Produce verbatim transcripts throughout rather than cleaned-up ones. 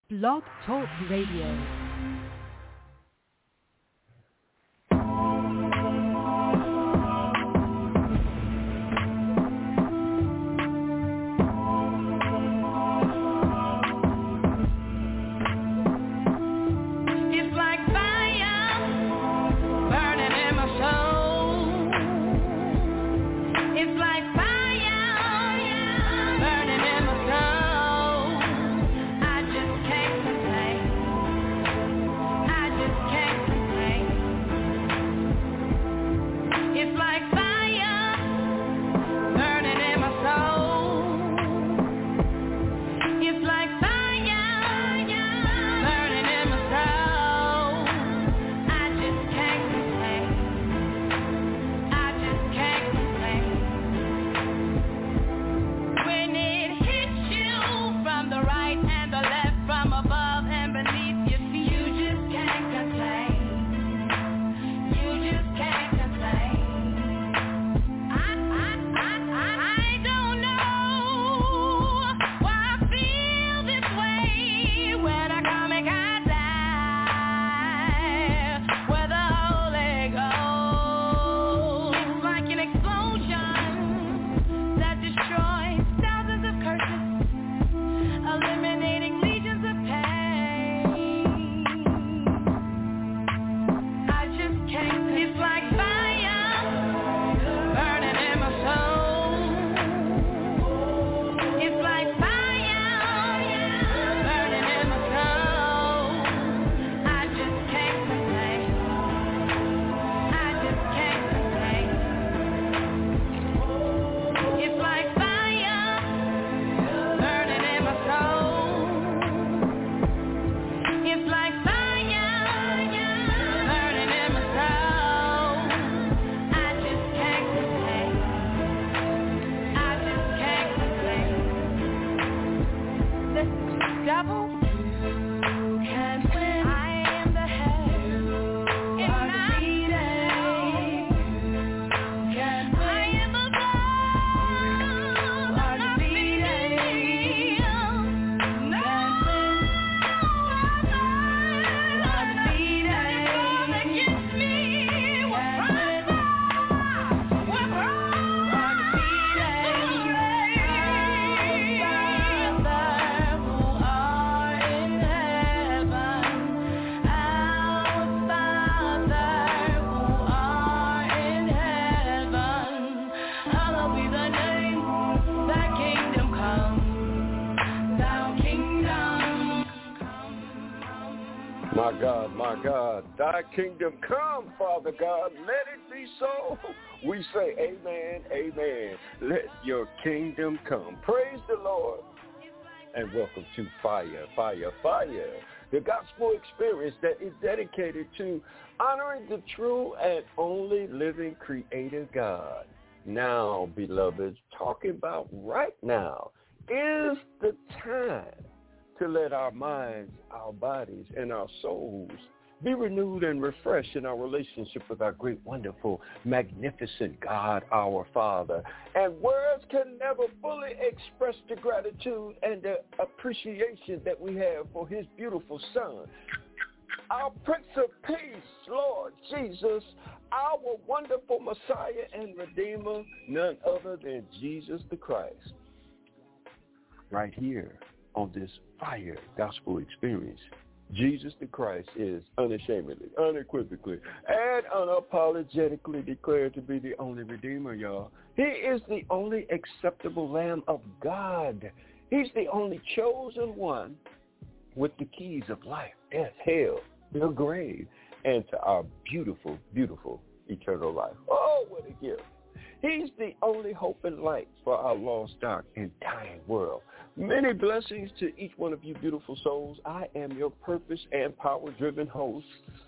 Blog Talk Radio. My God, my God, thy kingdom come, Father God, let it be so. We say amen, amen. Let your kingdom come. Praise the Lord. And welcome to Fire, Fire, Fire, the gospel experience that is dedicated to honoring the true and only living creator God. Now, beloveds, talking about right now is the time to let our minds, our bodies, and our souls be renewed and refreshed in our relationship with our great, wonderful, magnificent God, our Father. And words can never fully express the gratitude and the appreciation that we have for his beautiful Son, our Prince of Peace, Lord Jesus, our wonderful Messiah and Redeemer, none other than Jesus the Christ. Right here on this Fire Gospel Experience, Jesus the Christ is unashamedly, unequivocally, and unapologetically declared to be the only Redeemer, y'all. He is the only acceptable Lamb of God. He's the only chosen one with the keys of life, death, hell, the grave, and to our beautiful, beautiful eternal life. Oh, what a gift. He's the only hope and light for our lost, dark, and dying world. Many blessings to each one of you beautiful souls. I am your purpose and power-driven host,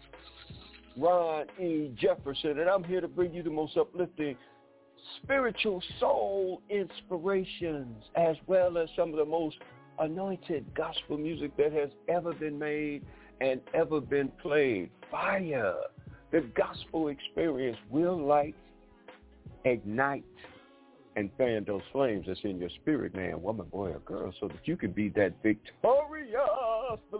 Ron E. Jefferson, and I'm here to bring you the most uplifting spiritual soul inspirations, as well as some of the most anointed gospel music that has ever been made and ever been played. Fire, the gospel experience will light, ignite, and fan those flames that's in your spirit, man, woman, boy, or girl, so that you can be that victorious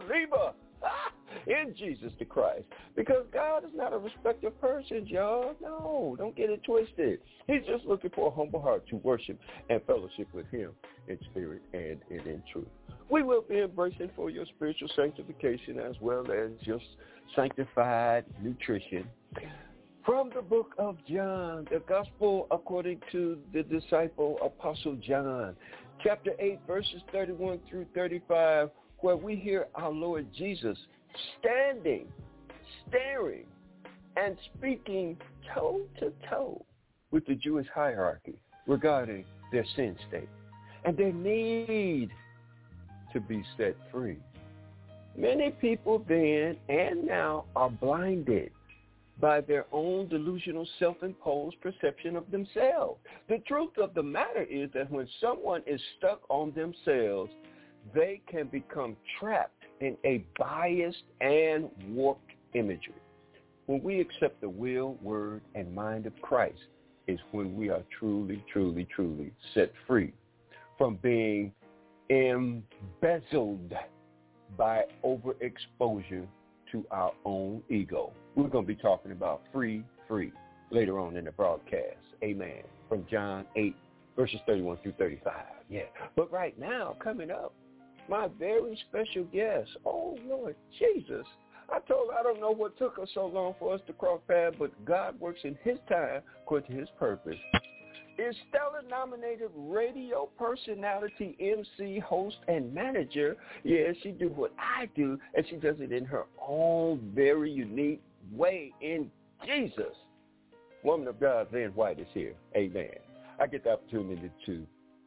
in Jesus the Christ. Because God is not a respecter of persons, y'all. No, don't get it twisted. He's just looking for a humble heart to worship and fellowship with him in spirit and in truth. We will be embracing for your spiritual sanctification as well as your sanctified nutrition. From the book of John, the gospel according to the disciple Apostle John, chapter eight, verses thirty-one through thirty-five, where we hear our Lord Jesus standing, staring, and speaking toe-to-toe with the Jewish hierarchy regarding their sin state and their need to be set free. Many people then and now are blinded by their own delusional self-imposed perception of themselves. The truth of the matter is that when someone is stuck on themselves, they can become trapped in a biased and warped imagery. When we accept the will, word, and mind of Christ is when we are truly, truly, truly set free from being embezzled by overexposure to our own ego. We're going to be talking about free, free later on in the broadcast. Amen. From John eight, verses thirty-one through thirty-five. Yeah. But right now, coming up, my very special guest. Oh, Lord Jesus. I told her I don't know what took us so long for us to cross paths, but God works in his time according to his purpose. Is Stellar-nominated radio personality, M C, host, and manager. Yeah, she do what I do, and she does it in her own very unique way in Jesus. Woman of God, Lynn White is here. Amen. I get the opportunity to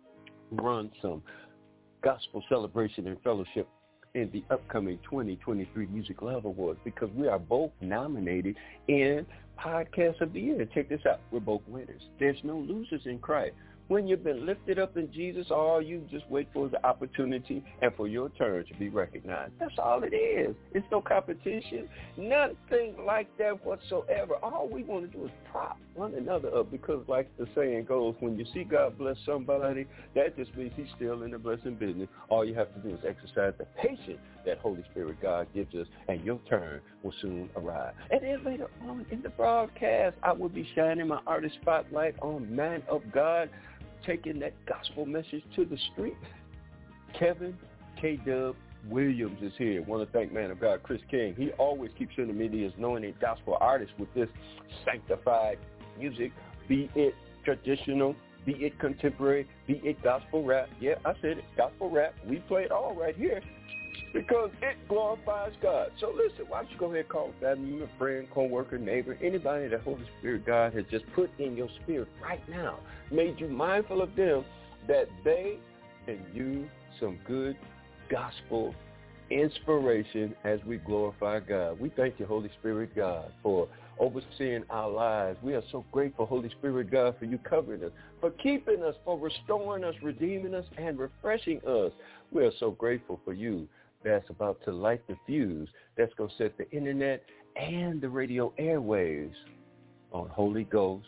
run some gospel celebration and fellowship in the upcoming twenty twenty-three Music Love Awards because we are both nominated in Podcast of the Year. Check this out. We're both winners. There's no losers in Christ. When you've been lifted up in Jesus, all you just wait for is the opportunity and for your turn to be recognized. That's all it is. It's no competition, nothing like that whatsoever. All we want to do is prop one another up because like the saying goes, when you see God bless somebody, that just means he's still in the blessing business. All you have to do is exercise the patience that Holy Spirit God gives us, and your turn will soon arrive. And then later on in the broadcast, I will be shining my artist spotlight on Man of God, taking that gospel message to the street. Kevin K-Dub Williams is here. I want to thank Man of God Chris King. He always keeps sending me these anointed gospel artists with this sanctified music, be it traditional, be it contemporary, be it gospel rap. Yeah, I said it, gospel rap. We play it all right here because it glorifies God. So listen, why don't you go ahead and call a family member, friend, co-worker, neighbor, anybody that Holy Spirit God has just put in your spirit right now, made you mindful of them, that they can use some good gospel inspiration as we glorify God. We thank you, Holy Spirit God, for overseeing our lives. We are so grateful, Holy Spirit God, for you covering us, for keeping us, for restoring us, redeeming us, and refreshing us. We are so grateful for you that's about to light the fuse that's going to set the internet and the radio airwaves on Holy Ghost,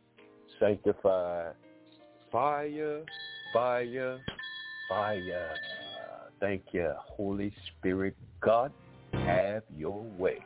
sanctified, fire, fire, fire. Thank you, Holy Spirit God. Have your way.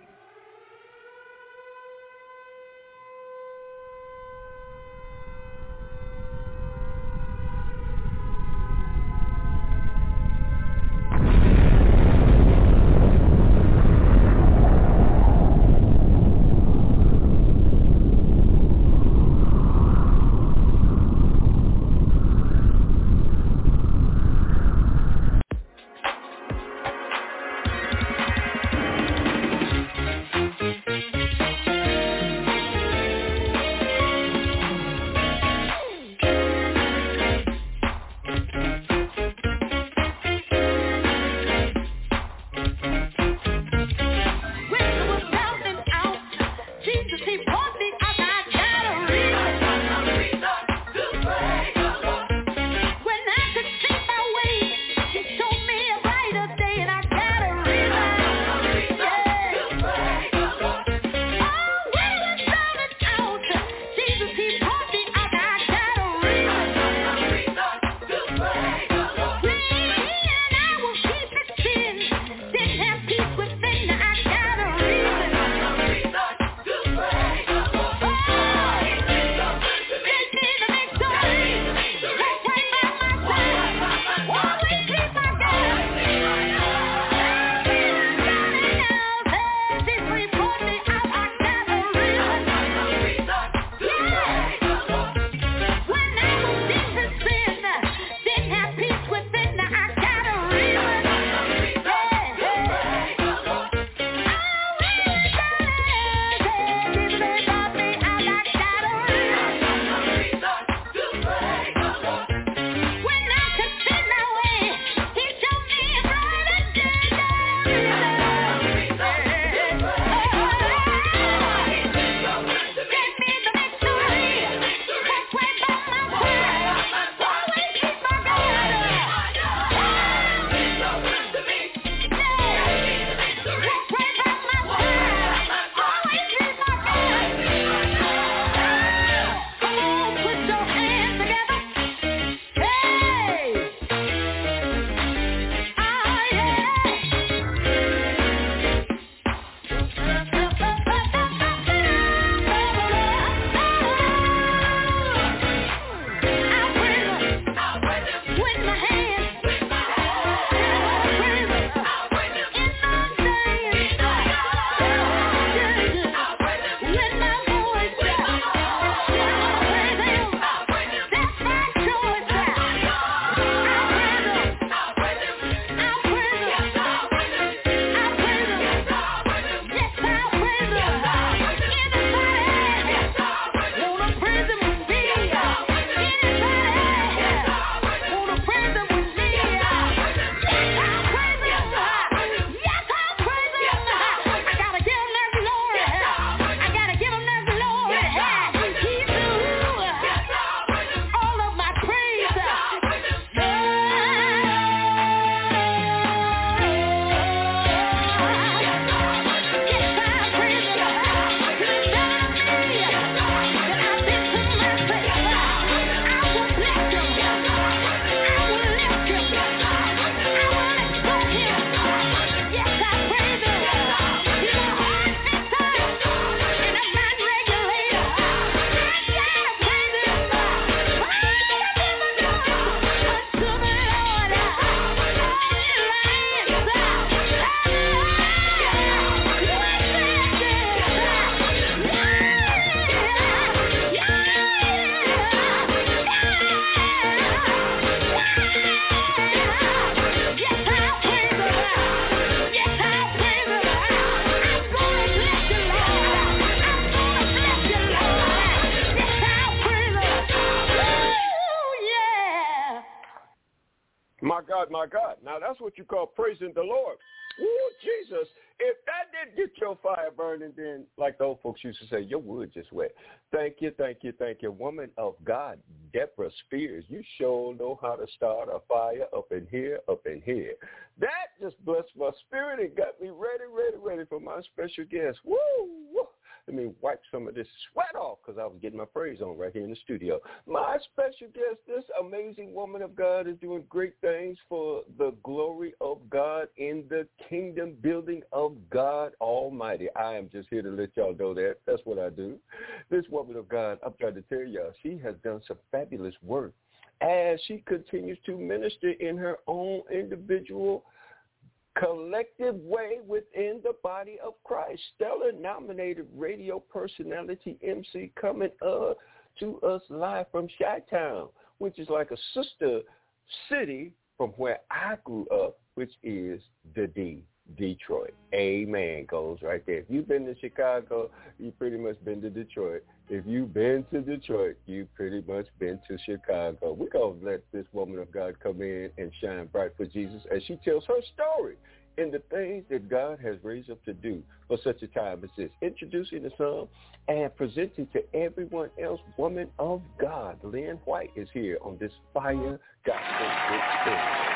God, my God. Now, that's what you call praising the Lord. Ooh, Jesus. If that didn't get your fire burning, then, like the old folks used to say, your wood just wet. Thank you, thank you, thank you. Woman of God, Deborah Spears, you sure know how to start a fire up in here, up in here. That just blessed my spirit and got me ready, ready, ready for my special guest. Woo, woo. Let me wipe some of this sweat off because I was getting my praise on right here in the studio. My special guest, this amazing woman of God, is doing great things for the glory of God in the kingdom building of God Almighty. I am just here to let y'all know that. That's what I do. This woman of God, I'm trying to tell y'all, she has done some fabulous work as she continues to minister in her own individual collective way within the body of Christ. Stellar nominated radio personality M C coming uh, to us live from Chi-Town, which is like a sister city from where I grew up, which is the D, Detroit. Amen goes right there. If you've been to Chicago, you've pretty much been to Detroit. If you've been to Detroit, you've pretty much been to Chicago. We're going to let this woman of God come in and shine bright for Jesus as she tells her story in the things that God has raised up to do for such a time as this. Introducing the song and presenting to everyone else, woman of God, Lynn White is here on this Fire Gospel Experience.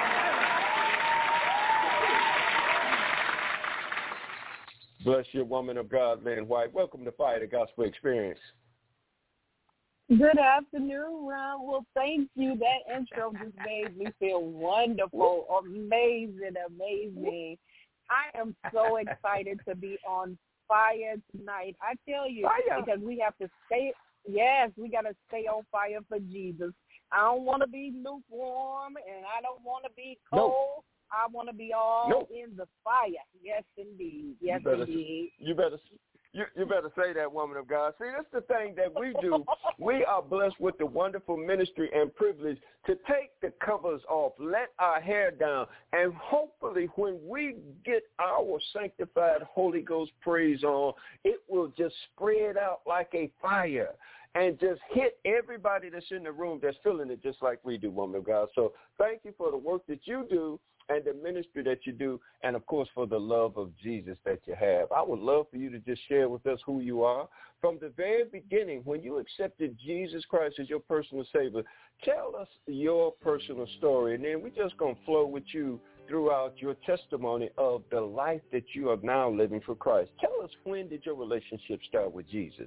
Bless you, woman of God, Lynn White. Welcome to Fire the Gospel Experience. Good afternoon, Ron. Well, thank you. That intro just made me feel wonderful, amazing, amazing. I am so excited to be on fire tonight. I tell you, fire. Because we have to stay, yes, we got to stay on fire for Jesus. I don't want to be lukewarm, and I don't want to be cold. Nope. I want to be all nope. in the fire. Yes, indeed. Yes, you better, indeed. You better you, you better say that, woman of God. See, that's the thing that we do. We are blessed with the wonderful ministry and privilege to take the covers off, let our hair down, and hopefully when we get our sanctified Holy Ghost praise on, it will just spread out like a fire and just hit everybody that's in the room that's feeling it just like we do, woman of God. So thank you for the work that you do and the ministry that you do, and, of course, for the love of Jesus that you have. I would love for you to just share with us who you are. From the very beginning, when you accepted Jesus Christ as your personal Savior, tell us your personal story, and then we're just going to flow with you throughout your testimony of the life that you are now living for Christ. Tell us, when did your relationship start with Jesus?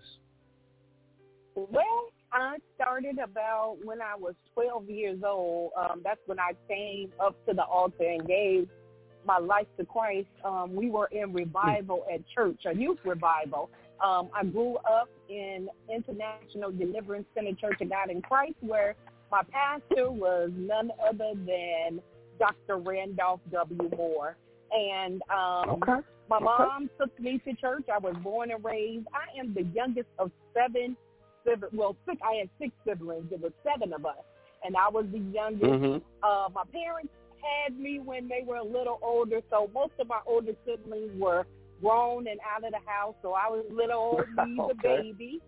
Well, I started about when I was twelve years old. Um, that's when I came up to the altar and gave my life to Christ. Um, we were in revival at church, a youth revival. Um, I grew up in International Deliverance Center Church of God in Christ, where my pastor was none other than Doctor Randolph W. Moore. And um, okay. my mom okay. took me to church. I was born and raised. I am the youngest of seven Well, six, I had six siblings. There were seven of us, and I was the youngest. Mm-hmm. Uh, my parents had me when they were a little older, so most of my older siblings were grown and out of the house, so I was little old me, the okay. baby.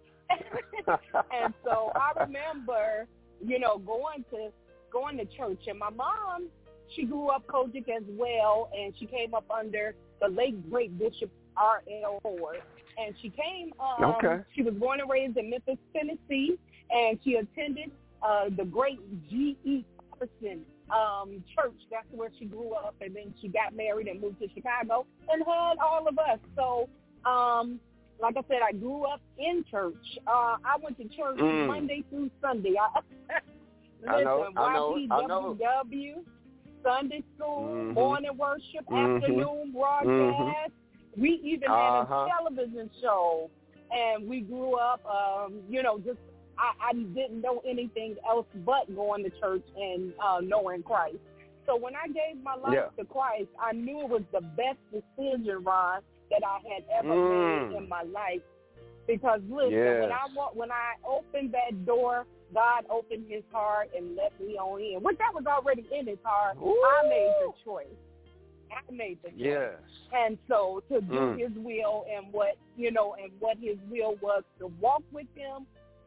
And so I remember, you know, going to going to church, and my mom, she grew up Kojic as well, and she came up under the late great Bishop R L Ford. And she came, um, okay. she was born and raised in Memphis, Tennessee, and she attended uh, the great G E Patterson um, church. That's where she grew up, and then she got married and moved to Chicago and had all of us. So, um, like I said, I grew up in church. Uh, I went to church mm. Monday through Sunday. I, listen, I know, I know, Y P W W, I know. Sunday school, mm-hmm. morning worship, mm-hmm. afternoon broadcast. Mm-hmm. We even had uh-huh. a television show, and we grew up, um, you know, just I, I didn't know anything else but going to church and uh, knowing Christ. So when I gave my life yeah. to Christ, I knew it was the best decision, Ron, that I had ever mm. made in my life. Because listen, yes. when I when I opened that door, God opened His heart and let me on in. Which that was already in His heart. Ooh. I made the choice. I made the choice. Yes. And so to do mm. His will and what, you know, and what His will was to walk with Him,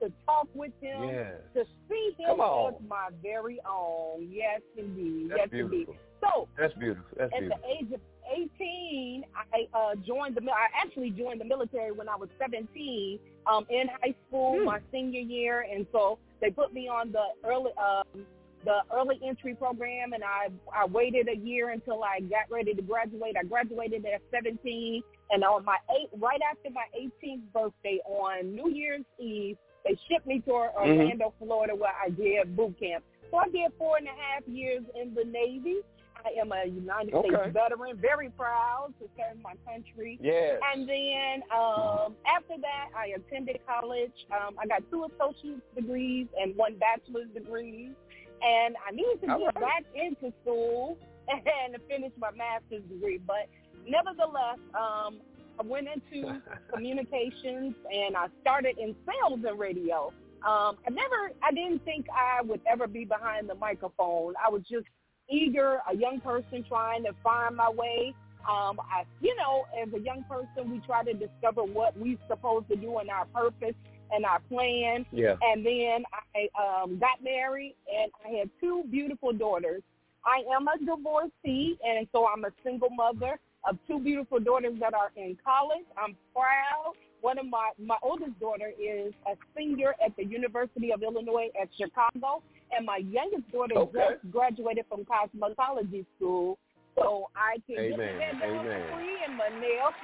to talk with him, yes. to see him as my very own. Yes, indeed. That's yes, beautiful. indeed. So that's beautiful. That's at beautiful. the age of eighteen, I uh, joined the. I actually joined the military when I was seventeen, um, in high school, hmm. my senior year, and so they put me on the early. Um, the early entry program, and I I waited a year until I got ready to graduate. I graduated at seventeen, and on my eight, right after my eighteenth birthday on New Year's Eve, they shipped me to Orlando, mm-hmm. Florida, where I did boot camp. So I did four and a half years in the Navy. I am a United okay. States veteran, very proud to serve my country. Yes. And then um, after that, I attended college. Um, I got two associate's degrees and one bachelor's degree. And I needed to All get right. back into school and finish my master's degree. But nevertheless, um, I went into communications and I started in sales and radio. Um, I never, I didn't think I would ever be behind the microphone. I was just eager, a young person trying to find my way. Um, I, you know, as a young person, we try to discover what we're supposed to do and our purpose and our plan. Yeah. And then I um, got married, and I had two beautiful daughters. I am a divorcee, and so I'm a single mother of two beautiful daughters that are in college. I'm proud. One of my, my oldest daughter is a senior at the University of Illinois at Chicago, and my youngest daughter okay. just graduated from cosmetology school. So I can Amen. get my Amen. nails free and my nails.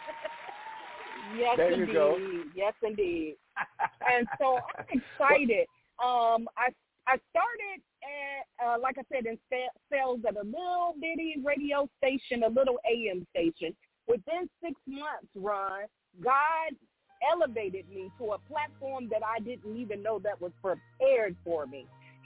Yes, there indeed. You go. Yes, indeed. And so I'm excited. Um, I I started at, uh, like I said, in sales at a little bitty radio station, a little A M station. Within six months, Ron, God elevated me to a platform that I didn't even know that was prepared for me.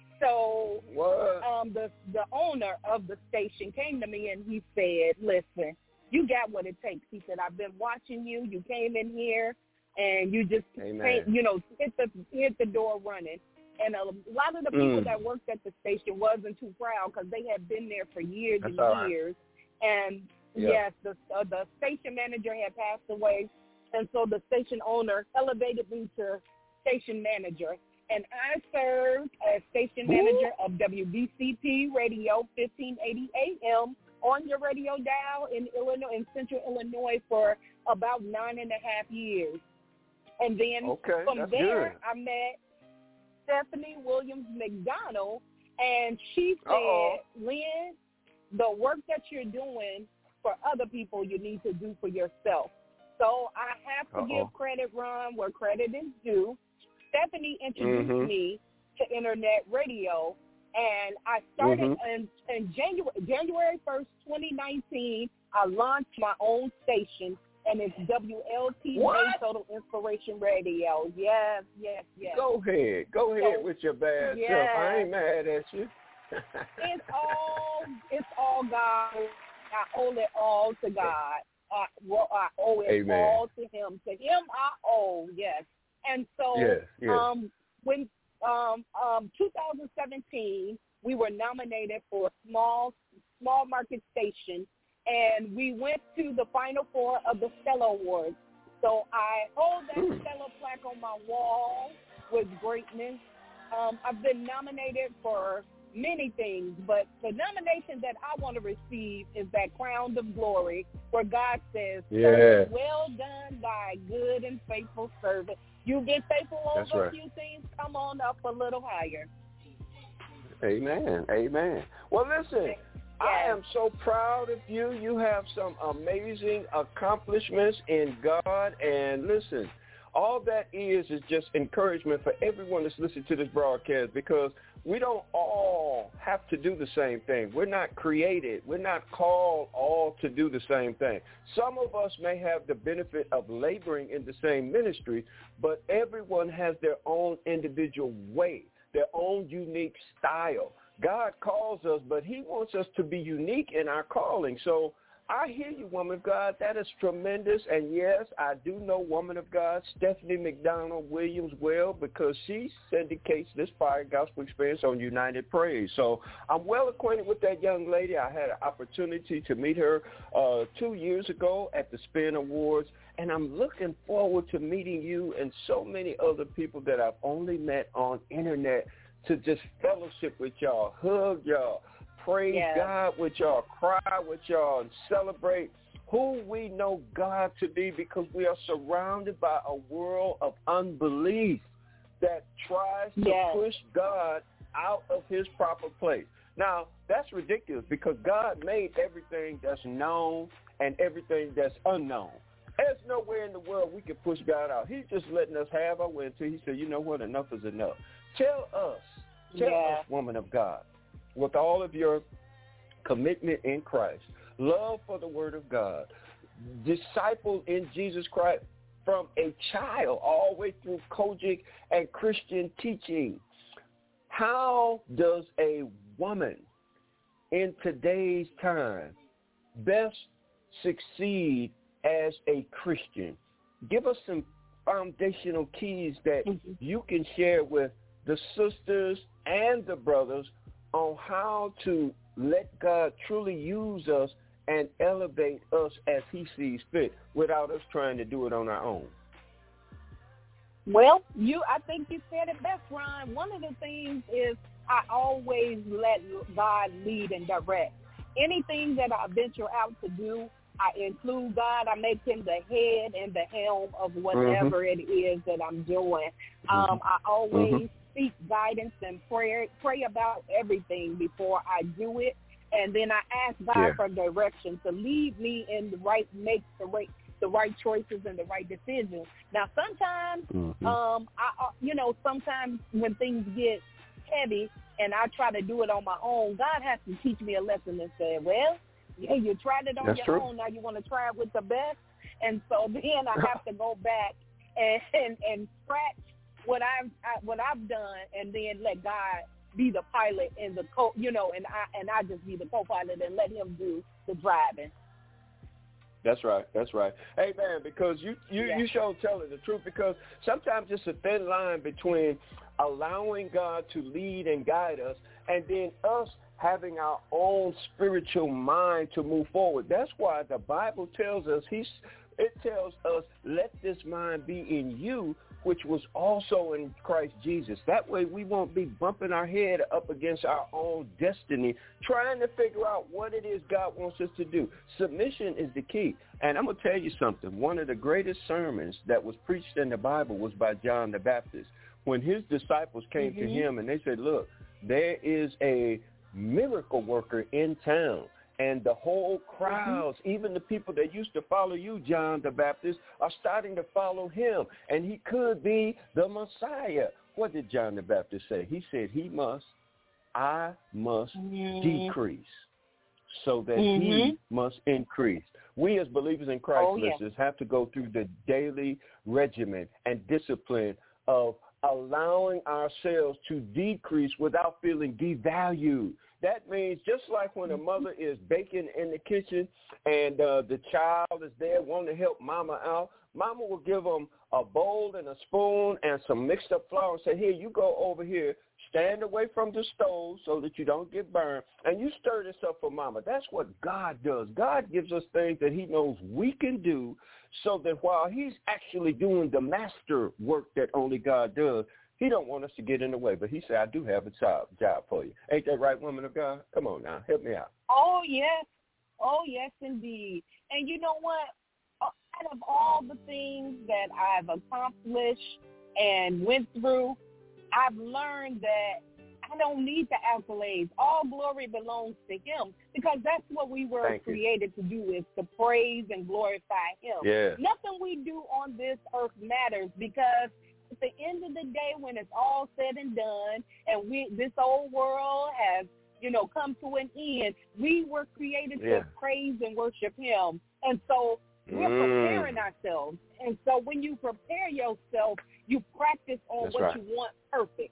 So um, the the owner of the station came to me and he said, listen, you got what it takes. He said, I've been watching you. You came in here and you just, came, you know, hit the hit the door running. And a lot of the people mm. that worked at the station wasn't too proud because they had been there for years That's and years. Right. And, yeah. yes, the uh, the station manager had passed away. And so the station owner elevated me to station manager. And I served as station manager Ooh. of W B C P Radio, fifteen eighty A M, on your radio dial in Illinois, in Central Illinois, for about nine and a half years. And then okay, from there, good. I met Stephanie Williams McDonald, and she said, Uh-oh. Lynn, the work that you're doing for other people, you need to do for yourself. So I have to Uh-oh. give credit, Ron, where credit is due. Stephanie introduced mm-hmm. me to internet radio, and I started mm-hmm. in, in January, January first, twenty nineteen. I launched my own station, and it's W L T J Total Inspiration Radio. Yes, yes, yes. Go ahead. Go ahead so, with your bad yes. self. I ain't mad at you. it's all it's all God. I owe it all to God. I, well, I owe it Amen. all to Him. To Him I owe, yes. And so yes, yes. um, when um, um, two thousand seventeen, we were nominated for a small, small market station, and we went to the Final Four of the Stella Awards. So I hold that mm. Stella plaque on my wall with greatness. Um, I've been nominated for many things, but the nomination that I want to receive is that crown of glory where God says, yeah. well done, thy good and faithful servant. You've been faithful That's over right. a few things, come on up a little higher. Amen. Amen. Well, listen, yes. I am so proud of you. You have some amazing accomplishments in God, and listen, all that is is just encouragement for everyone that's listening to this broadcast, because we don't all have to do the same thing. We're not created. We're not called all to do the same thing. Some of us may have the benefit of laboring in the same ministry, but everyone has their own individual way, their own unique style. God calls us, but he wants us to be unique in our calling. So I hear you, woman of God. That is tremendous. And, yes, I do know woman of God, Stephanie McDonald Williams, well, because she syndicates this Fire Gospel Experience on United Praise. So I'm well acquainted with that young lady. I had an opportunity to meet her uh, two years ago at the Spin Awards, and I'm looking forward to meeting you and so many other people that I've only met on internet to just fellowship with y'all, hug y'all, praise yes. God with y'all, cry with y'all, and celebrate who we know God to be, because we are surrounded by a world of unbelief that tries to yes. push God out of his proper place. Now, that's ridiculous, because God made everything that's known and everything that's unknown. There's nowhere in the world we can push God out. He's just letting us have our way until he said, you know what, enough is enough. Tell us, tell yeah. us, woman of God, with all of your commitment in Christ, love for the word of God, disciple in Jesus Christ from a child all the way through Kojic and Christian teaching. How does a woman in today's time best succeed as a Christian? Give us some foundational keys that mm-hmm. you can share with the sisters and the brothers on how to let God truly use us and elevate us as he sees fit without us trying to do it on our own. Well, you, I think you said it best, Ron. One of the things is I always let God lead and direct. Anything that I venture out to do, I include God. I make him the head and the helm of whatever mm-hmm. it is that I'm doing. Mm-hmm. Um, I always mm-hmm. seek guidance and prayer, pray about everything before I do it. And then I ask God yeah. for direction to lead me in the right, make the right, the right choices and the right decisions. Now, sometimes, mm-hmm. um, I, you know, sometimes when things get heavy and I try to do it on my own, God has to teach me a lesson and say, well, yeah, you tried it on That's your true. own. Now you want to try it with the best. And so then I have to go back and and, and scratch what I've I, what I've done, and then let God be the pilot and the co, you know, and I and I just be the co-pilot and let him do the driving. That's right. That's right. Hey, man, because you you yeah. you show telling the truth, because sometimes it's a thin line between allowing God to lead and guide us and then us having our own spiritual mind to move forward. That's why the Bible tells us, he's, it tells us, let this mind be in you, which was also in Christ Jesus. That way we won't be bumping our head up against our own destiny, trying to figure out what it is God wants us to do. Submission is the key. And I'm going to tell you something. One of the greatest sermons that was preached in the Bible was by John the Baptist. When his disciples came mm-hmm. to him and they said, look, there is a miracle worker in town, and the whole crowds, mm-hmm. even the people that used to follow you, John the Baptist, are starting to follow him, and he could be the Messiah. What did John the Baptist say? He said, he must, I must mm-hmm. decrease so that mm-hmm. he must increase. We as believers in Christ, oh, listeners, yeah. have to go through the daily regimen and discipline of allowing ourselves to decrease without feeling devalued. That means just like when a mother is baking in the kitchen and uh, the child is there wanting to help mama out, mama will give them a bowl and a spoon and some mixed up flour and say, here, you go over here, stand away from the stove so that you don't get burned, and you stir this up for mama. That's what God does. God gives us things that he knows we can do so that while he's actually doing the master work that only God does, he don't want us to get in the way. But he said, I do have a job, job for you. Ain't that right, woman of God? Come on now. Help me out. Oh, yes. Oh, yes, indeed. And you know what? Out of all the things that I've accomplished and went through, I've learned that I don't need the accolades. All glory belongs to him, because that's what we were Thank created you. to do, is to praise and glorify him. Yeah. Nothing we do on this earth matters, because at the end of the day, when it's all said and done, and we this old world has, you know, come to an end, we were created yeah. to praise and worship him. And so we're mm. preparing ourselves. And so when you prepare yourself, you practice on That's what right. you want perfect.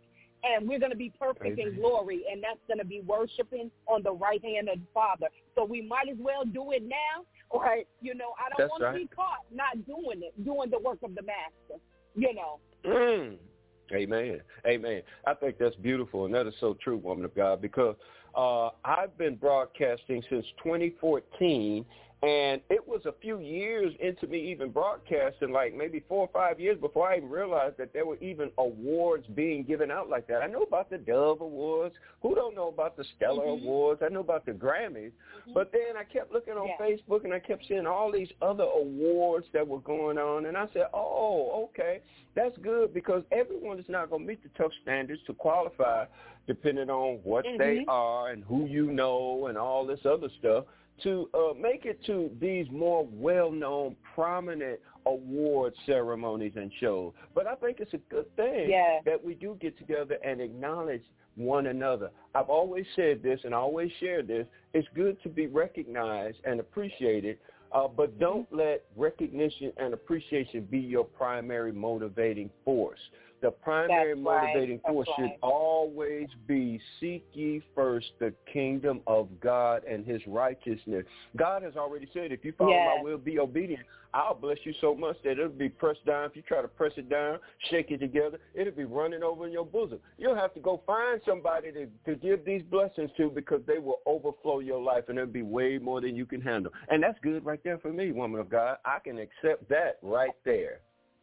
and we're going to be perfect Amen. in glory, and that's going to be worshiping on the right hand of the Father. So we might as well do it now, or, you know, I don't That's want to right. be caught not doing it, doing the work of the Master, you know. Mm. Amen. Amen. I think that's beautiful, and that is so true, woman of God, because uh, I've been broadcasting since twenty fourteen, and it was a few years into me even broadcasting, like maybe four or five years before I even realized that there were even awards being given out like that. I know about the Dove Awards. Who don't know about the Stellar Mm-hmm. Awards? I know about the Grammys. Mm-hmm. But then I kept looking on Yeah. Facebook, and I kept seeing all these other awards that were going on, and I said, oh, okay, that's good, because everyone is not going to meet the tough standards to qualify depending on what Mm-hmm. they are and who you know and all this other stuff, to uh, make it to these more well-known, prominent award ceremonies and shows. But I think it's a good thing Yeah. that we do get together and acknowledge one another. I've always said this and I always share this. It's good to be recognized and appreciated, uh, but don't Mm-hmm. let recognition and appreciation be your primary motivating force. The primary That's right. motivating That's force should right. always be seek ye first the kingdom of God and his righteousness. God has already said, if you follow Yes. my will, be obedient, I'll bless you so much that it'll be pressed down. If you try to press it down, shake it together, it'll be running over in your bosom. You'll have to go find somebody to, to give these blessings to, because they will overflow your life, and it'll be way more than you can handle. And that's good right there for me, woman of God. I can accept that right there.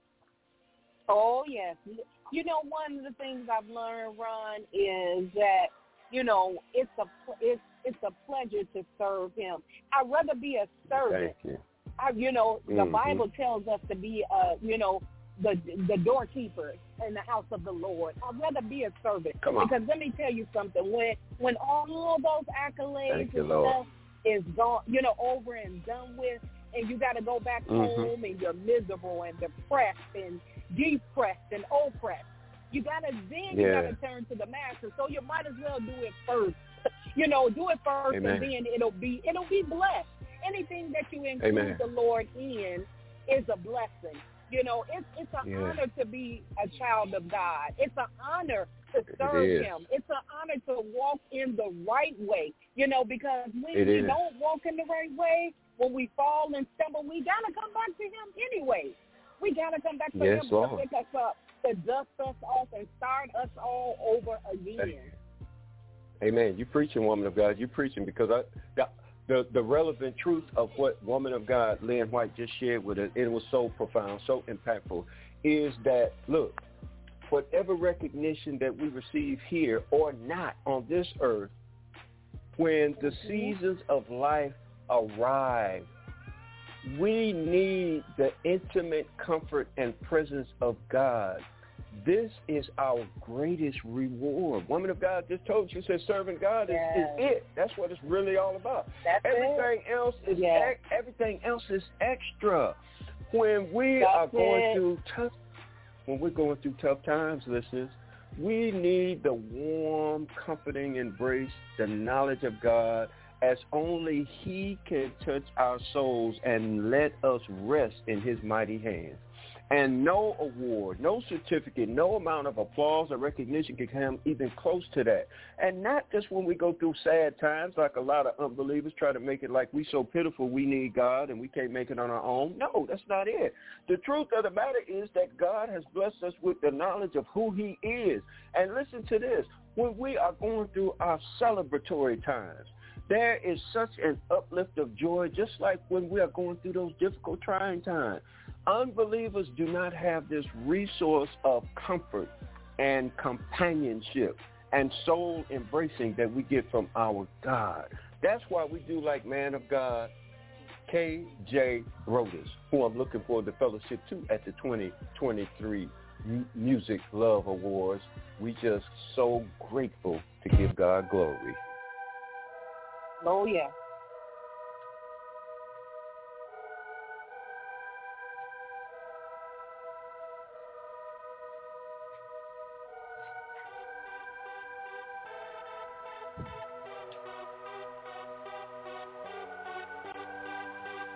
Oh, yes. You know, one of the things I've learned, Ron, is that, you know, it's a it's it's a pleasure to serve him. I'd rather be a servant. Thank you. I, you know, the Mm-hmm. Bible tells us to be, uh, you know, the the doorkeeper in the house of the Lord. I'd rather be a servant. Come on. Because let me tell you something. When when all those accolades Thank you, and Lord. stuff is gone, you know, over and done with, and you got to go back Mm-hmm. home and you're miserable and depressed and depressed and oppressed. You gotta then you Yeah. gotta turn to the Master. So you might as well do it first. You know, do it first, Amen. and then it'll be it'll be blessed. Anything that you include Amen. the Lord in is a blessing. You know, it's it's an Yeah. honor to be a child of God. It's an honor to serve is. him. It's an honor to walk in the right way. You know, because when It we is. don't walk in the right way, when we fall and stumble, we gotta come back to him anyway. We got to come back to Yes, him Lord. to pick us up, to dust us off and start us all over again. Amen. You preaching, woman of God. You preaching, because I, the, the the relevant truth of what woman of God Lynn White just shared with us, it was so profound, so impactful, is that, look, whatever recognition that we receive here or not on this earth, when the Mm-hmm. seasons of life arrive, we need the intimate comfort and presence of God. This is our greatest reward. Woman of God just told you, she said serving God is, Yes. is it. That's what it's really all about. That's everything it. else is Yes. ex- everything else is extra. When we That's are going it. through tough when we're going through tough times, listeners, we need the warm, comforting embrace, the knowledge of God, as only he can touch our souls and let us rest in his mighty hands. And no award, no certificate, no amount of applause or recognition can come even close to that. And not just when we go through sad times, like a lot of unbelievers try to make it like we so pitiful we need God and we can't make it on our own. No, that's not it. The truth of the matter is that God has blessed us with the knowledge of who he is. And listen to this. When we are going through our celebratory times, there is such an uplift of joy, just like when we are going through those difficult, trying times. Unbelievers do not have this resource of comfort and companionship and soul embracing that we get from our God. That's why we do like man of God, K J Rodas, who I'm looking for the fellowship to at the twenty twenty-three M- Music Love Awards. We just so grateful to give God glory. Oh, yeah.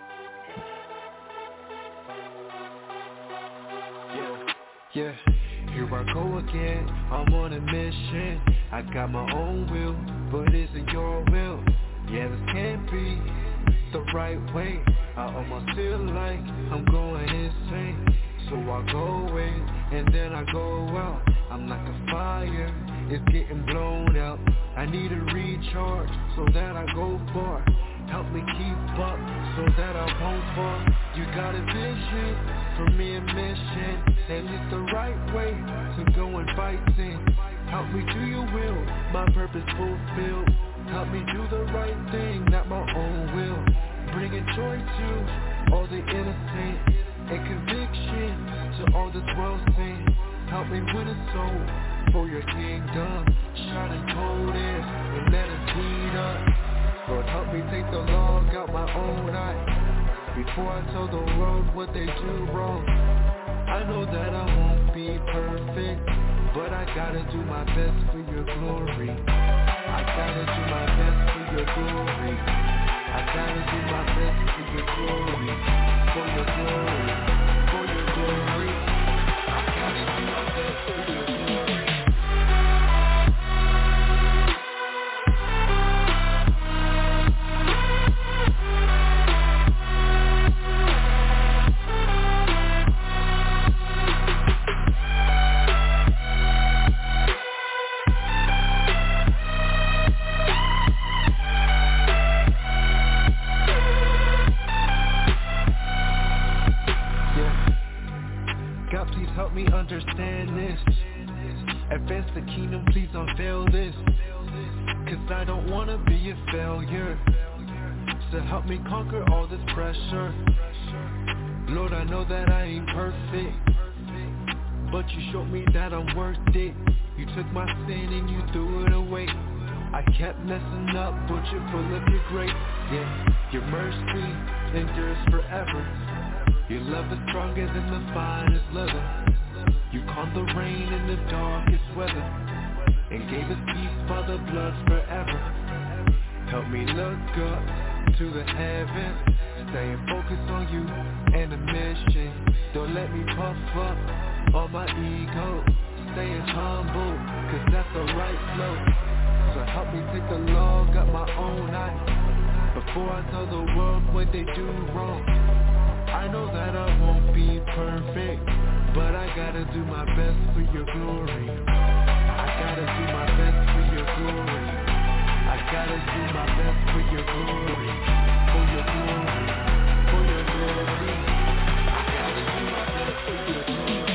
Yeah, Here I go again, I'm on a mission. I got my own will, but isn't your will? Yeah, this can't be the right way. I almost feel like I'm going insane. So I go in, and then I go out. I'm like a fire, it's getting blown out. I need a recharge, so that I go far. Help me keep up, so that I won't fall. You got a vision, for me a mission, and it's the right way to go and fight sin. Help me do your will, my purpose fulfilled. Help me do the right thing, not my own will. Bringing joy to all the innocent, and conviction to all this world's sin. Help me win a soul for your kingdom. Shining cold air and let us heat up. Lord, help me take the log out my own eye before I tell the world what they do wrong. I know that I won't be perfect, but I gotta do my best for your glory. I gotta do my best for your glory. I gotta do my best for your glory. For your glory. For your glory. I gotta do my best for your glory. Help me understand this. Advance the kingdom, please don't fail this. Cause I don't wanna be a failure. So help me conquer all this pressure. Lord, I know that I ain't perfect, but you showed me that I'm worth it. You took my sin and you threw it away. I kept messing up, but you're full of your grace. Yeah, your mercy endures forever. Your love is stronger than the finest leather. You calmed the rain in the darkest weather, and gave us peace by the blood forever. Help me look up to the heavens, staying focused on you and the mission. Don't let me puff up on my ego, staying humble, cause that's the right flow. So help me take the log out my own eye before I tell the world what they do wrong. I know that I won't be perfect, but I gotta do my best for your glory. I gotta do my best for your glory. I gotta do my best for your glory. For your glory. For your glory. I gotta do my best for your glory.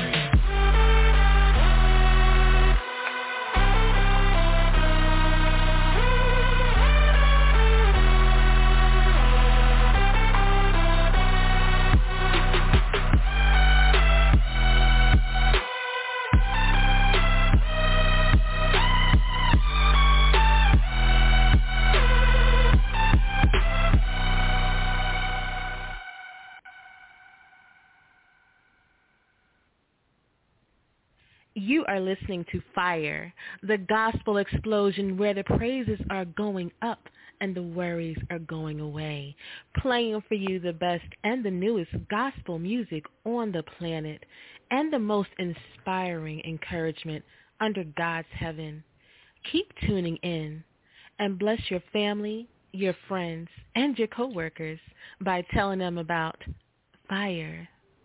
You are listening to Fire, the gospel explosion where the praises are going up and the worries are going away. Playing for you the best and the newest gospel music on the planet and the most inspiring encouragement under God's heaven. Keep tuning in and bless your family, your friends, and your coworkers by telling them about Fire.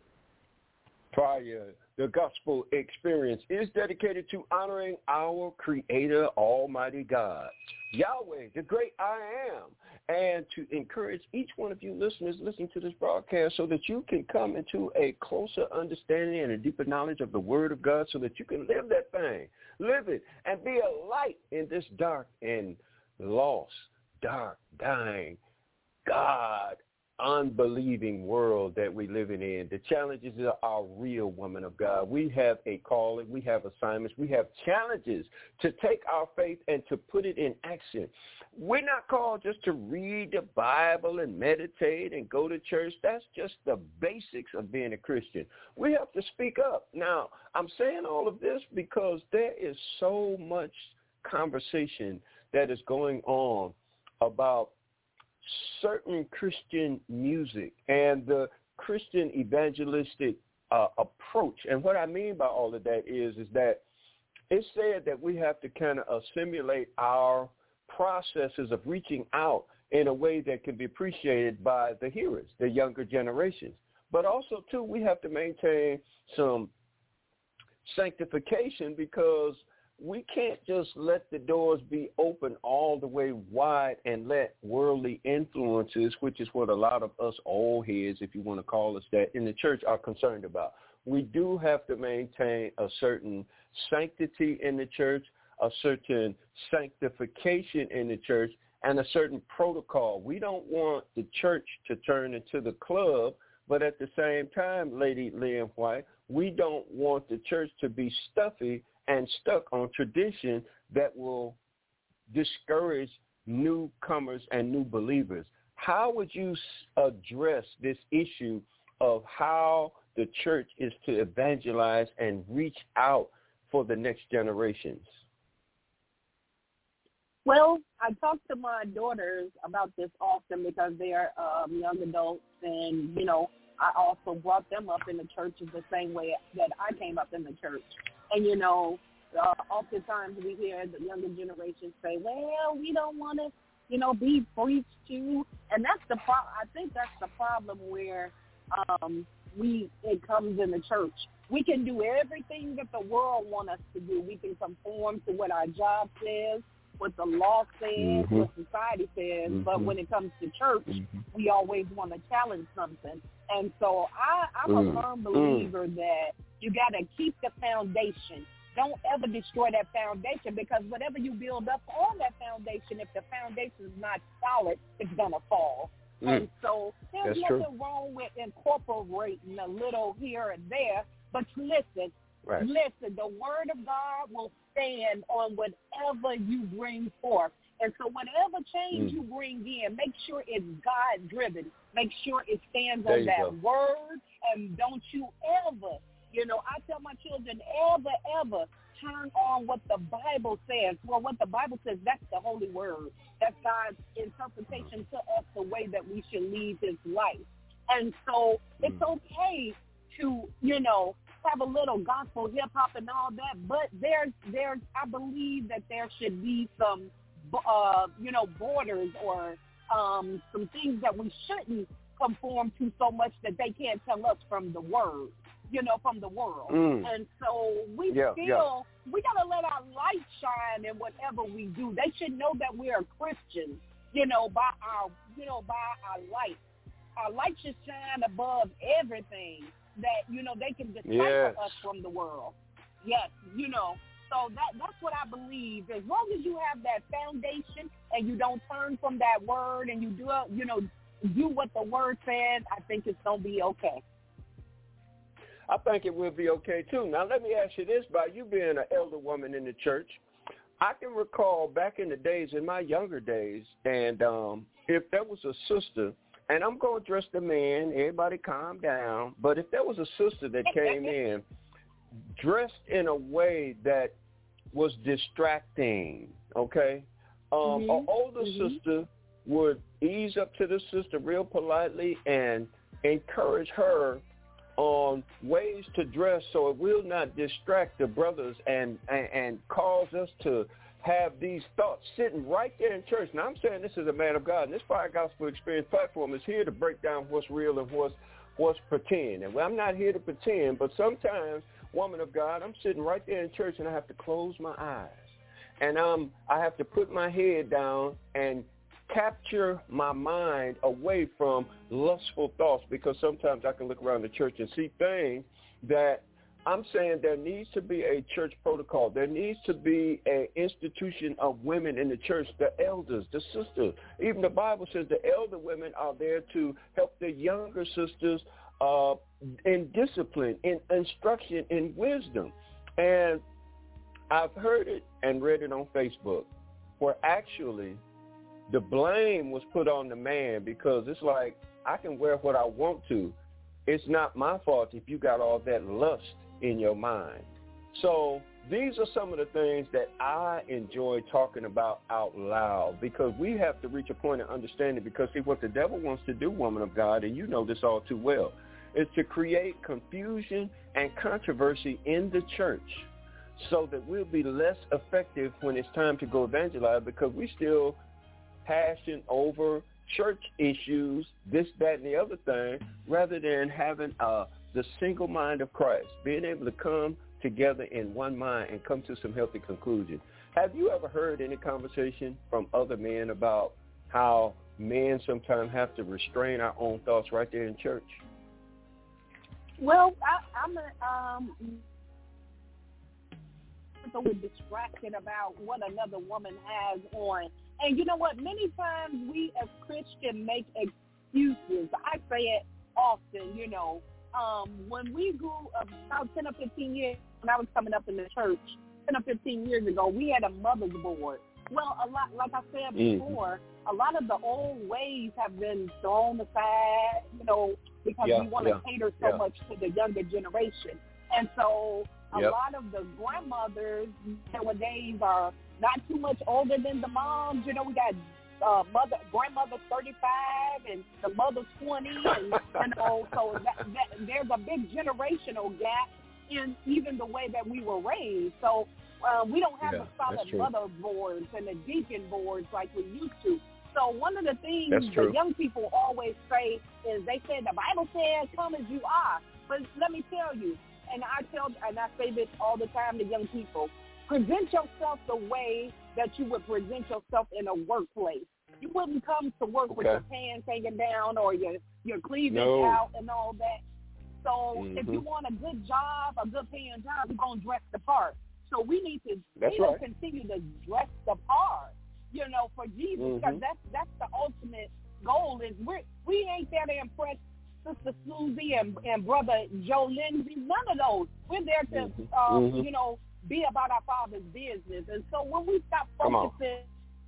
Fire. The gospel experience is dedicated to honoring our Creator, Almighty God, Yahweh, the great I am, and to encourage each one of you listeners listening to this broadcast so that you can come into a closer understanding and a deeper knowledge of the Word of God so that you can live that thing, live it, and be a light in this dark and lost, dark, dying, God unbelieving world that we're living in. The challenges are real, woman of God. We have a calling, we have assignments, we have challenges to take our faith and to put it in action. We're not called just to read the Bible and meditate and go to church. That's just the basics of being a Christian. We have to speak up. Now, I'm saying all of this because there is so much conversation that is going on about certain Christian music and the Christian evangelistic uh, approach. And what I mean by all of that is, is that it's said that we have to kind of assimilate our processes of reaching out in a way that can be appreciated by the hearers, the younger generations. But also, too, we have to maintain some sanctification, because we can't just let the doors be open all the way wide and let worldly influences, which is what a lot of us old heads, if you want to call us that, in the church are concerned about. We do have to maintain a certain sanctity in the church, a certain sanctification in the church, and a certain protocol. We don't want the church to turn into the club, but at the same time, Lady Lynn White, we don't want the church to be stuffy and stuck on tradition that will discourage newcomers and new believers. How would you address this issue of how the church is to evangelize and reach out for the next generations? Well, I talk to my daughters about this often because they are um, young adults, and, you know, I also brought them up in the church the same way that I came up in the church. And, you know, uh, oftentimes we hear the younger generation say, well, we don't want to, you know, be preached to. And that's the pro- I think that's the problem where um, we it comes in the church. We can do everything that the world wants us to do. We can conform to what our job says, what the law says, mm-hmm. what society says, mm-hmm. but when it comes to church, mm-hmm. we always want to challenge something. And so I, I'm mm-hmm. a firm believer mm-hmm. that you got to keep the foundation. Don't ever destroy that foundation, because whatever you build up on that foundation, if the foundation is not solid, it's going to fall. Mm. And so there's That's nothing true. wrong with incorporating a little here and there, but listen, right. listen, the word of God will stand on whatever you bring forth. And so whatever change mm. you bring in, make sure it's God-driven. Make sure it stands there on that go. word, and don't you ever, you know, I tell my children, ever, ever turn on what the Bible says. Well, what the Bible says, that's the holy word. That's God's interpretation to us, the way that we should lead this life. And so mm. it's okay to, you know, have a little gospel, hip-hop and all that, but there's, there's, I believe that there should be some, uh, you know, borders or um, some things that we shouldn't conform to so much that they can't tell us from the word, you know, from the world. Mm. And so we yeah, still, yeah. we got to let our light shine in whatever we do. They should know that we are Christians, you know, by our, you know, by our light. Our light should shine above everything, that, you know, they can decipher yes. us from the world. Yes, you know. So that that's what I believe. As long as you have that foundation and you don't turn from that word, and you do, you know, do what the word says, I think it's going to be okay. I think it will be okay, too. Now, let me ask you this, by you being an elder woman in the church, I can recall back in the days, in my younger days, and um, if there was a sister, and I'm going to address the man, everybody calm down, but if there was a sister that came in dressed in a way that was distracting, okay, um, mm-hmm. an older mm-hmm. sister would ease up to the sister real politely and encourage her on ways to dress so it will not distract the brothers and, and, and cause us to have these thoughts sitting right there in church. Now, I'm saying this is a man of God, and this Fire Gospel Experience platform is here to break down what's real and what's, what's pretend. And I'm not here to pretend, but sometimes, woman of God, I'm sitting right there in church, and I have to close my eyes. And um, I have to put my head down and capture my mind away from lustful thoughts, because sometimes I can look around the church and see things that I'm saying there needs to be a church protocol. There needs to be an institution of women in the church, the elders, the sisters. Even the Bible says the elder women are there to help the younger sisters uh, in discipline, in instruction, in wisdom. And I've heard it and read it on Facebook where actually the blame was put on the man, because it's like, I can wear what I want to. It's not my fault if you got all that lust in your mind. So these are some of the things that I enjoy talking about out loud, because we have to reach a point of understanding, because see, what the devil wants to do, woman of God, and you know this all too well, is to create confusion and controversy in the church so that we'll be less effective when it's time to go evangelize, because we still hashing over church issues, this, that, and the other thing, rather than having uh, the single mind of Christ, being able to come together in one mind and come to some healthy conclusions. Have you ever heard any conversation from other men about how men sometimes have to restrain our own thoughts right there in church? Well, I, I'm a, um, so we're distracted about what another woman has on. And you know what? Many times we as Christians make excuses. I say it often, you know. Um, when we grew up about ten or fifteen years, when I was coming up in the church, ten or fifteen years ago, we had a mother's board. Well, a lot, like I said before, mm. a lot of the old ways have been thrown aside, you know, because yeah, we want to yeah, cater so yeah. much to the younger generation. And so a yep. lot of the grandmothers nowadays are not too much older than the moms. You know, we got uh, mother, grandmother thirty-five and the mother twenty, and you know, so that, that, there's a big generational gap in even the way that we were raised. So uh, we don't have yeah, the solid mother boards and the deacon boards like we used to. So one of the things the young people always say is they say the Bible says, "Come as you are." But let me tell you, and I tell, and I say this all the time to young people: present yourself the way that you would present yourself in a workplace. You wouldn't come to work okay. with your pants hanging down or your your cleavage no. out and all that. So mm-hmm. if you want a good job, a good paying job, you're gonna dress the part. So we need to that's we right. continue to dress the part, you know, for Jesus, because mm-hmm. that's that's the ultimate goal. Is we we ain't there to impress Sister Susie and, and Brother Joe Lindsay. None of those. We're there to, mm-hmm. Um, mm-hmm. you know, be about our Father's business. And so when we stop focusing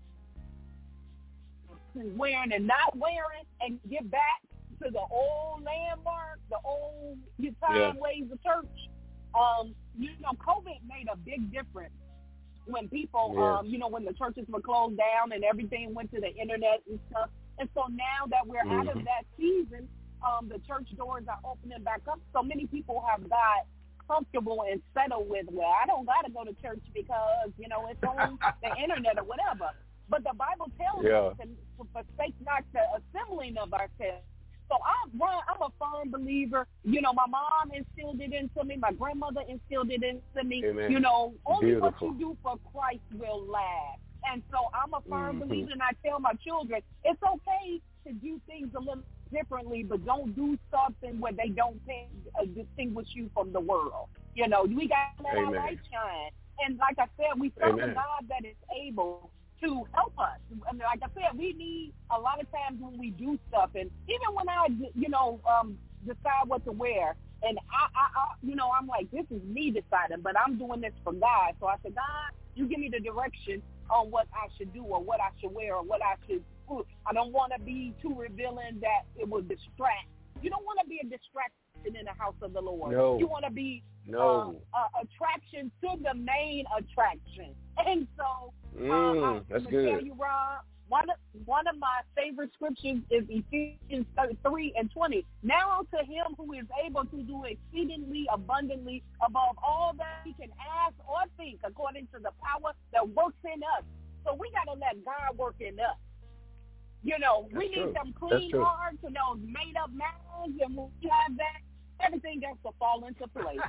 on wearing and not wearing and get back to the old landmark, the old time yeah. ways of church, um, you know, COVID made a big difference when people, yes. um, you know, when the churches were closed down and everything went to the internet and stuff. And so now that we're mm-hmm. out of that season, um, the church doors are opening back up. So many people have got comfortable and settled with, well, I don't got to go to church because, you know, it's on the internet or whatever. But the Bible tells yeah. us to forsake not the assembling of ourselves. So I'm, I'm a firm believer. You know, my mom instilled it into me. My grandmother instilled it into me. Amen. You know, only Beautiful. What you do for Christ will last. And so I'm a firm mm-hmm. believer, and I tell my children, it's okay to do things a little differently, but don't do something where they don't think, uh, distinguish you from the world. You know, we got to let Amen. Our light shine. And like I said, we serve a God that is able to help us. And like I said, we need a lot of times when we do stuff, and even when I, you know, um, decide what to wear, and I, I, I, you know, I'm like, this is me deciding, but I'm doing this for God. So I said, God, you give me the direction on what I should do or what I should wear or what I should do. I don't want to be too revealing that it will distract. You don't want to be a distraction in the house of the Lord. No. You want to be no. uh, uh, attraction to the main attraction. And so mm, uh, that's I'm good. Tell you, Rob, one of, one of my favorite scriptures is Ephesians three and twenty. Now to him who is able to do exceedingly abundantly above all that he can ask or think, according to the power that works in us. So we got to let God work in us. You know, That's we true. need some clean hearts and those made-up minds, and when we have that, everything else will fall into place.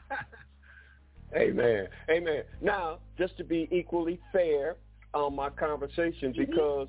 Amen. Amen. Now, just to be equally fair on my conversation, mm-hmm. because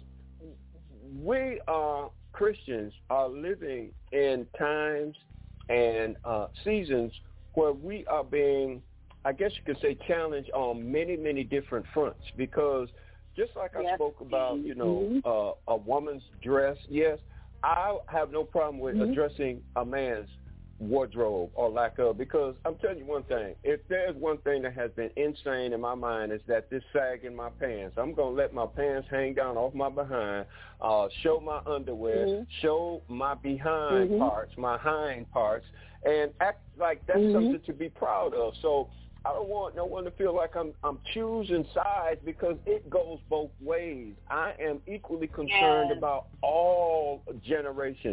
we are Christians are living in times and uh, seasons where we are being, I guess you could say, challenged on many, many different fronts, because just like I yes. spoke about, you know, mm-hmm. uh, a woman's dress, yes, I have no problem with mm-hmm. addressing a man's wardrobe or lack of, because I'm telling you one thing, if there's one thing that has been insane in my mind is that this sag in my pants. I'm going to let my pants hang down off my behind, uh, show my underwear, mm-hmm. show my behind mm-hmm. parts, my hind parts, and act like that's mm-hmm. something to be proud of. So I don't want no one to feel like I'm I'm choosing sides, because it goes both ways. I am equally concerned yes. about all generations.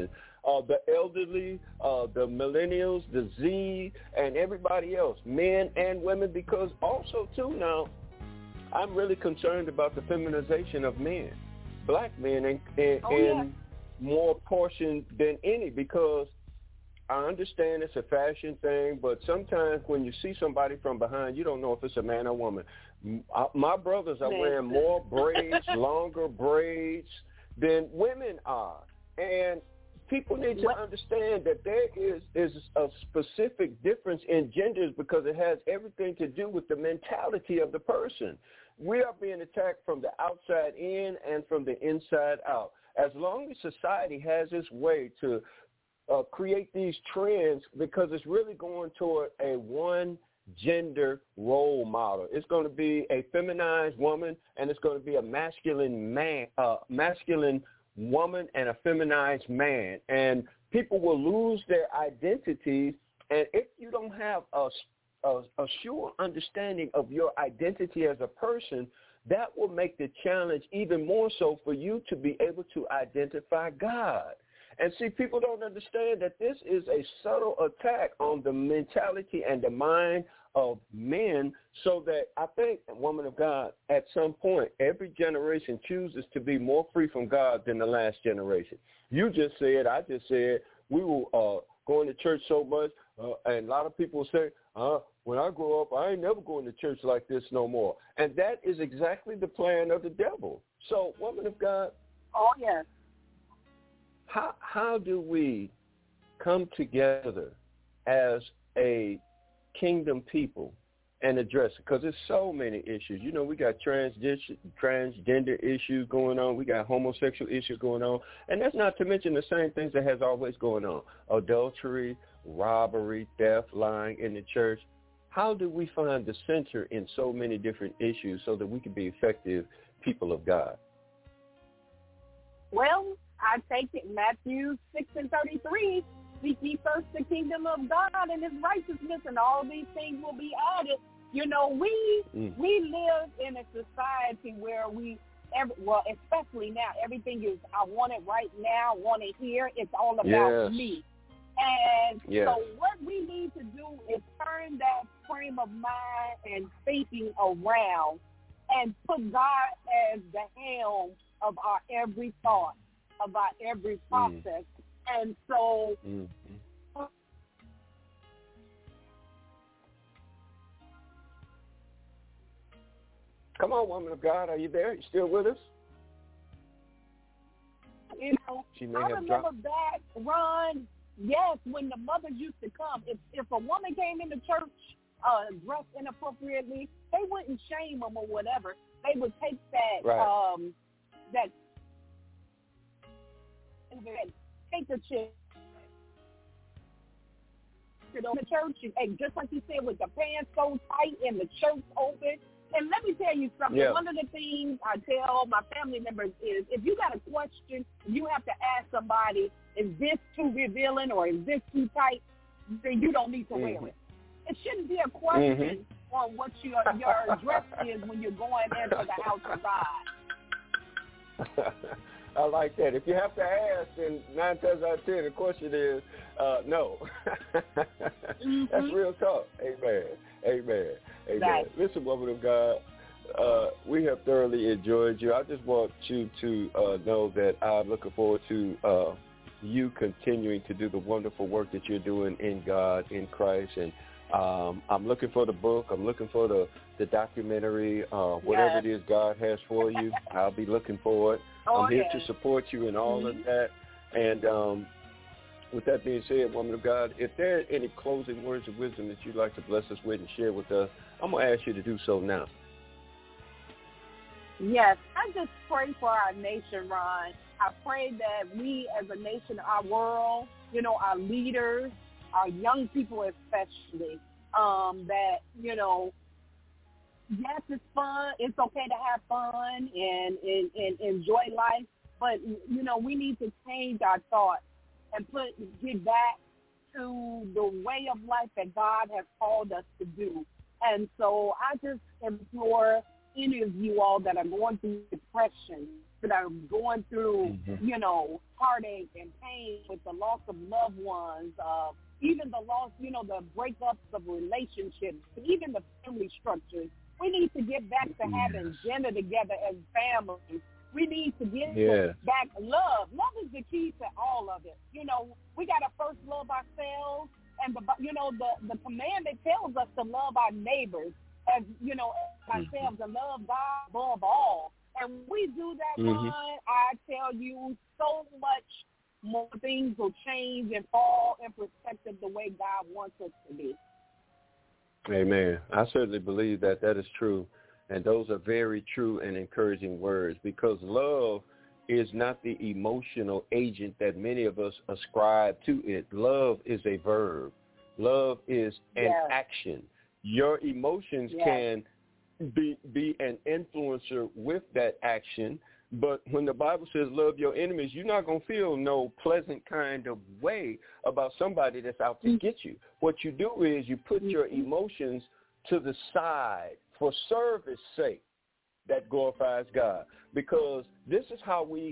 uh, the elderly, uh, the millennials, the Z, and everybody else, men and women, because also, too, now, I'm really concerned about the feminization of men, black men, in, in, oh, yeah. in more portion than any, because I understand it's a fashion thing, but sometimes when you see somebody from behind, you don't know if it's a man or woman. My brothers are wearing more braids, longer braids than women are. And people need to understand that there is, is a specific difference in genders because it has everything to do with the mentality of the person. We are being attacked from the outside in and from the inside out. As long as society has its way to Uh, create these trends, because it's really going toward a one-gender role model. It's going to be a feminized woman, and it's going to be a masculine man, uh, masculine woman, and a feminized man. And people will lose their identities. And if you don't have a, a, a sure understanding of your identity as a person, that will make the challenge even more so for you to be able to identify God. And see, people don't understand that this is a subtle attack on the mentality and the mind of men, so that I think, woman of God, at some point, every generation chooses to be more free from God than the last generation. You just said, I just said, we were uh, going to church so much, uh, and a lot of people say, uh, when I grow up, I ain't never going to church like this no more. And that is exactly the plan of the devil. So, woman of God. Oh, yes. How how do we come together as a kingdom people and address it? Because there's so many issues. You know, we got transgender, transgender issues going on. We got homosexual issues going on. And that's not to mention the same things that has always going on. Adultery, robbery, theft, lying in the church. How do we find the center in so many different issues so that we can be effective people of God? Well, I take it Matthew six and thirty-three, seek ye first the kingdom of God and his righteousness, and all these things will be added. You know, we mm. we live in a society where we, every, well, especially now, everything is, I want it right now, I want it here. It's all about yes. me. And yes. so what we need to do is turn that frame of mind and thinking around and put God as the helm of our every thought, about every process. Mm. And so mm-hmm. Come on, woman of God, are you there? You still with us? You know, she may I have remember dropped. back, Ron, yes, when the mothers used to come, if if a woman came into church uh, dressed inappropriately, they wouldn't shame them or whatever. They would take that right. um, that handkerchief in the church, and just like you said, with the pants so tight and the church open. And let me tell you something. Yeah. One of the things I tell my family members is, if you got a question, you have to ask somebody, is this too revealing or is this too tight? Then you don't need to mm-hmm. wear it. It shouldn't be a question mm-hmm. on what your your dress is when you're going into the house of God. I like that. If you have to ask, then nine times out of ten, the question is uh, no. mm-hmm. That's real talk. Amen. Amen. Amen. Right. Listen, woman of God, uh, we have thoroughly enjoyed you. I just want you to uh, know that I'm looking forward to uh, you continuing to do the wonderful work that you're doing in God, in Christ. And um, I'm looking for the book. I'm looking for the, the documentary, uh, whatever yes. it is God has for you. I'll be looking for it. Oh, I'm here yes. to support you in all mm-hmm. of that. And um, with that being said, woman of God, if there are any closing words of wisdom that you'd like to bless us with and share with us, I'm going to ask you to do so now. Yes, I just pray for our nation, Ron. I pray that we as a nation, our world, you know, our leaders, our young people especially, um, that, you know, yes, it's fun. It's okay to have fun and, and, and enjoy life. But, you know, we need to change our thoughts and put get back to the way of life that God has called us to do. And so I just implore any of you all that are going through depression that are going through, mm-hmm. you know, heartache and pain with the loss of loved ones, uh, even the loss, you know, the breakups of relationships, even the family structures. We need to get back to having dinner together as families. We need to get yes. back love. Love is the key to all of it. You know, we got to first love ourselves, and the you know the the commandment tells us to love our neighbors as you know as ourselves, and love God above all. And when we do that, mm-hmm. one, I tell you, so much more things will change and fall in perspective the way God wants us to be. Amen. I certainly believe that that is true. And those are very true and encouraging words, because love is not the emotional agent that many of us ascribe to it. Love is a verb. Love is an yes. action. Your emotions yes. can be be an influencer with that action, but when the Bible says love your enemies, you're not going to feel no pleasant kind of way about somebody that's out to get you. What you do is you put your emotions to the side for service sake that glorifies God, because this is how we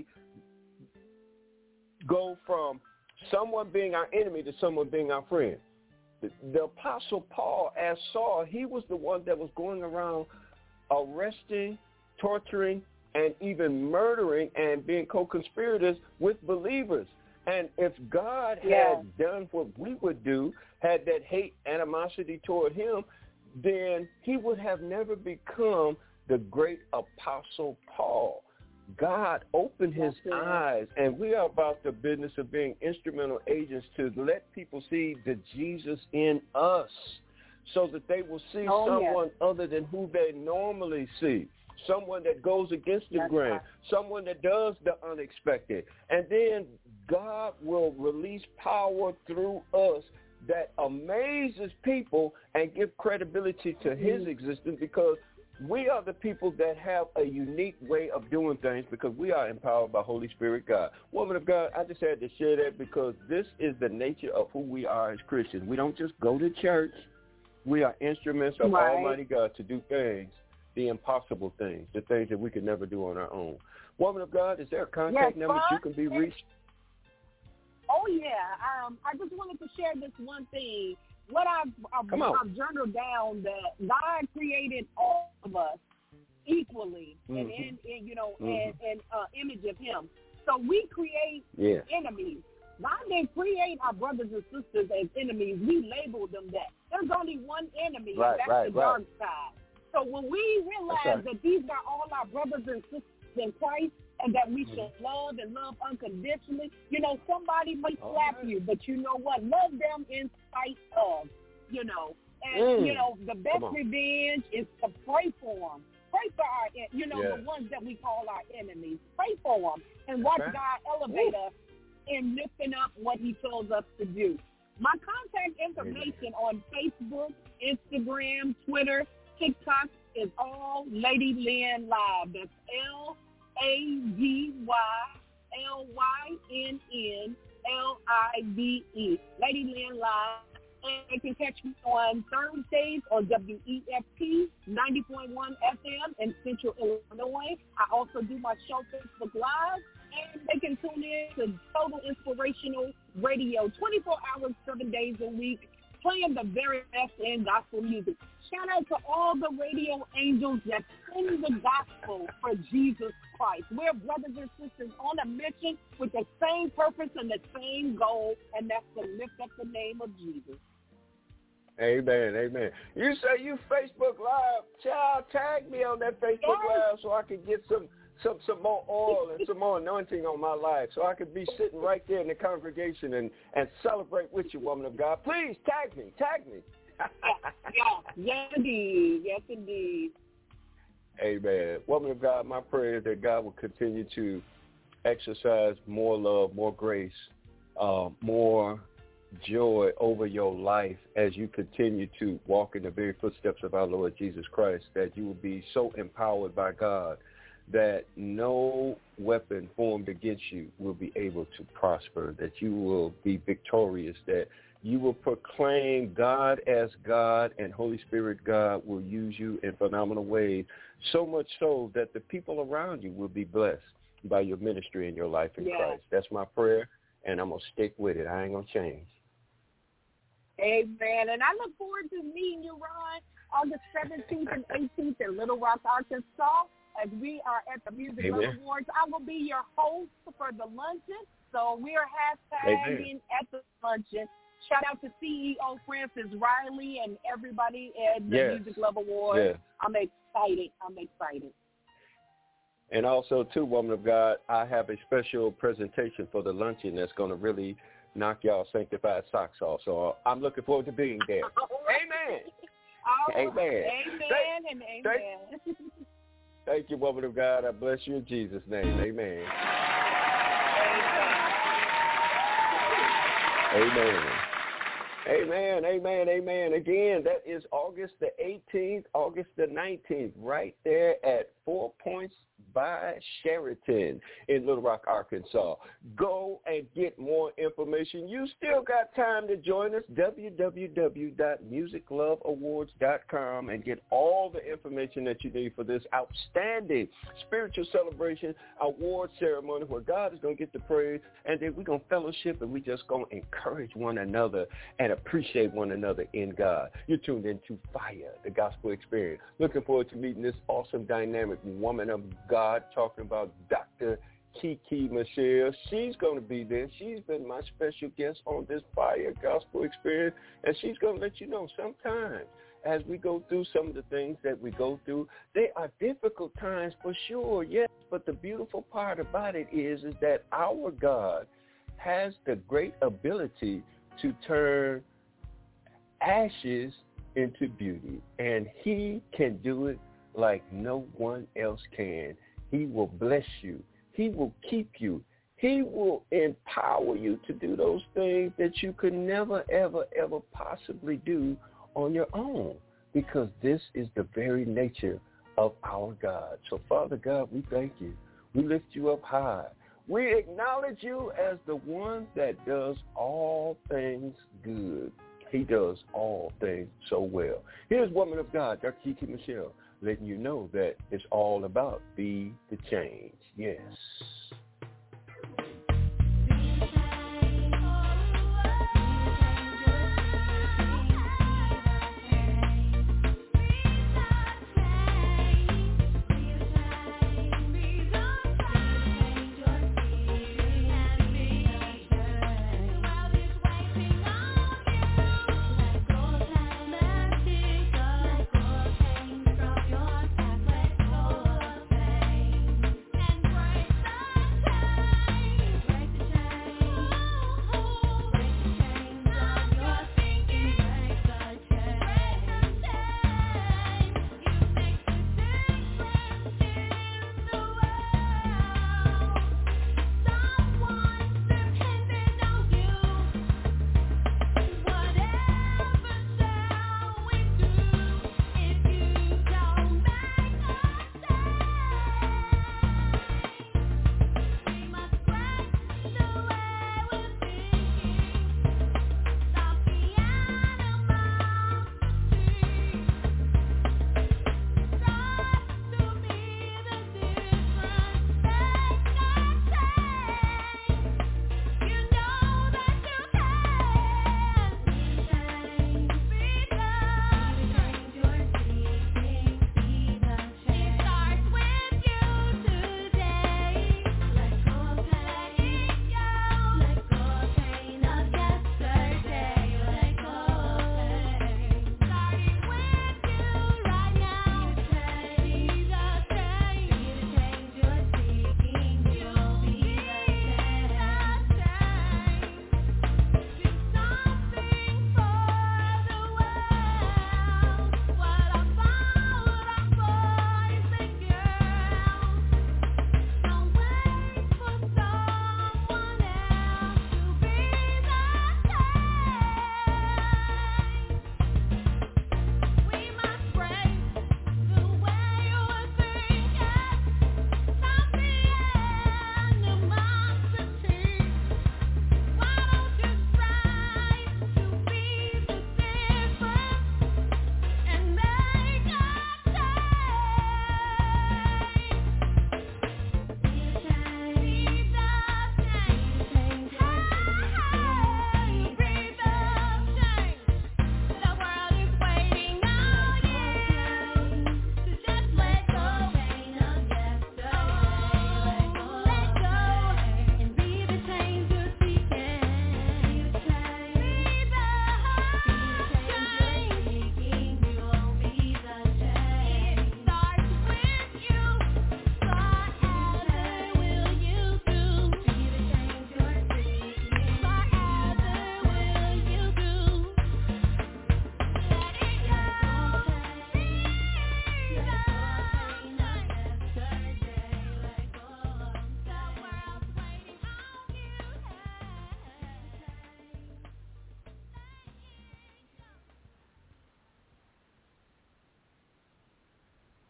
go from someone being our enemy to someone being our friend. The, the Apostle Paul, as Saul, he was the one that was going around arresting, torturing, and even murdering and being co-conspirators with believers. And if God yeah. had done what we would do, had that hate, animosity toward him, then he would have never become the great Apostle Paul. God opened his That's eyes, and we are about the business of being instrumental agents to let people see the Jesus in us, so that they will see oh, someone yeah. other than who they normally see, someone that goes against the That's grain, right. someone that does the unexpected. And then God will release power through us that amazes people and give credibility to his existence, because we are the people that have a unique way of doing things, because we are empowered by Holy Spirit God. Woman of God, I just had to share that because this is the nature of who we are as Christians. We don't just go to church. We are instruments of right. Almighty God to do things, the impossible things, the things that we could never do on our own. Woman of God, is there a contact yes, number that you can be reached? Oh, yeah. Um, I just wanted to share this one thing. What I've, I've, I've journaled down, that God created all of us equally, mm-hmm. and in, in you know, mm-hmm. and, and uh, image of Him. So we create yeah. enemies. God didn't create our brothers and sisters as enemies. We labeled them that. There's only one enemy, right, and that's right, the right. dark side. So when we realize right. that these are all our brothers and sisters in Christ, and that we should love and love unconditionally. You know, somebody might slap right. you, but you know what? Love them in spite of, you know. And, mm. you know, the best revenge is to pray for them. Pray for our, you know, yes. the ones that we call our enemies. Pray for them and watch right. God elevate Ooh. us in lifting up what he tells us to do. My contact information on Facebook, Instagram, Twitter, TikTok is all Lady Lynn Live. That's L A D Y L Y N N L I V E. Lady Lynn Live. And you can catch me on Thursdays on W E F P ninety point one F M in Central Illinois. I also do my show Facebook Live. And they can tune in to Total Inspirational Radio twenty-four hours, seven days a week, playing the very best in gospel music. Shout out to all the radio angels that sing the gospel for Jesus Christ. We're brothers and sisters on a mission with the same purpose and the same goal, and that's to lift up the name of Jesus. Amen, amen. You say you Facebook Live. Child, tag me on that Facebook yes. Live so I can get some, some, some more oil and some more anointing on my life, so I can be sitting right there in the congregation and, and celebrate with you, woman of God. Please tag me, tag me. yes, yes, indeed. Yes, indeed. Amen. Woman of God, my prayer is that God will continue to exercise more love, more grace, uh, more joy over your life as you continue to walk in the very footsteps of our Lord Jesus Christ, that you will be so empowered by God that no weapon formed against you will be able to prosper, that you will be victorious, that you will proclaim God as God, and Holy Spirit God will use you in phenomenal ways, so much so that the people around you will be blessed. by your ministry and your life in yes. Christ. That's my prayer, and I'm going to stick with it. I ain't going to change. Amen. And I look forward to meeting you, Ron, August seventeenth and eighteenth in Little Rock, Arkansas, as we are at the Music Love Awards. I will be your host for the luncheon. So we are hashtagging at the luncheon. Shout out to C E O Francis Riley and everybody at the yes. Music Love Awards. Yes. I'm excited. I'm excited. And also, too, woman of God, I have a special presentation for the luncheon that's going to really knock y'all sanctified socks off. So I'm looking forward to being there. Amen. Oh, amen. Amen thank, and amen. Thank, thank you, woman of God. I bless you in Jesus' name. Amen. Amen. Amen, amen, amen. Again, that is August the eighteenth, August the nineteenth, right there at Four Points by Sheraton in Little Rock, Arkansas. Go and get more information. You still got time to join us, w w w dot music love awards dot com, and get all the information that you need for this outstanding spiritual celebration award ceremony where God is going to get the praise, and then we're going to fellowship, and we just going to encourage one another and appreciate one another in God. You're tuned into Fire, the Gospel Experience. Looking forward to meeting this awesome, dynamic woman of God, talking about Doctor Kiki Michelle. She's going to be there. She's been my special guest on this Fire Gospel Experience, and she's going to let you know sometimes as we go through some of the things that we go through, they are difficult times for sure, yes, but the beautiful part about it is, is that our God has the great ability to turn ashes into beauty, and he can do it like no one else can. He will bless you. He will keep you. He will empower you to do those things that you could never, ever, ever possibly do on your own, because this is the very nature of our God. So, Father God, we thank you. We lift you up high. We acknowledge you as the one that does all things good. He does all things so well. Here's woman of God, Doctor Kiki Michelle, letting you know that it's all about be the change. Yes.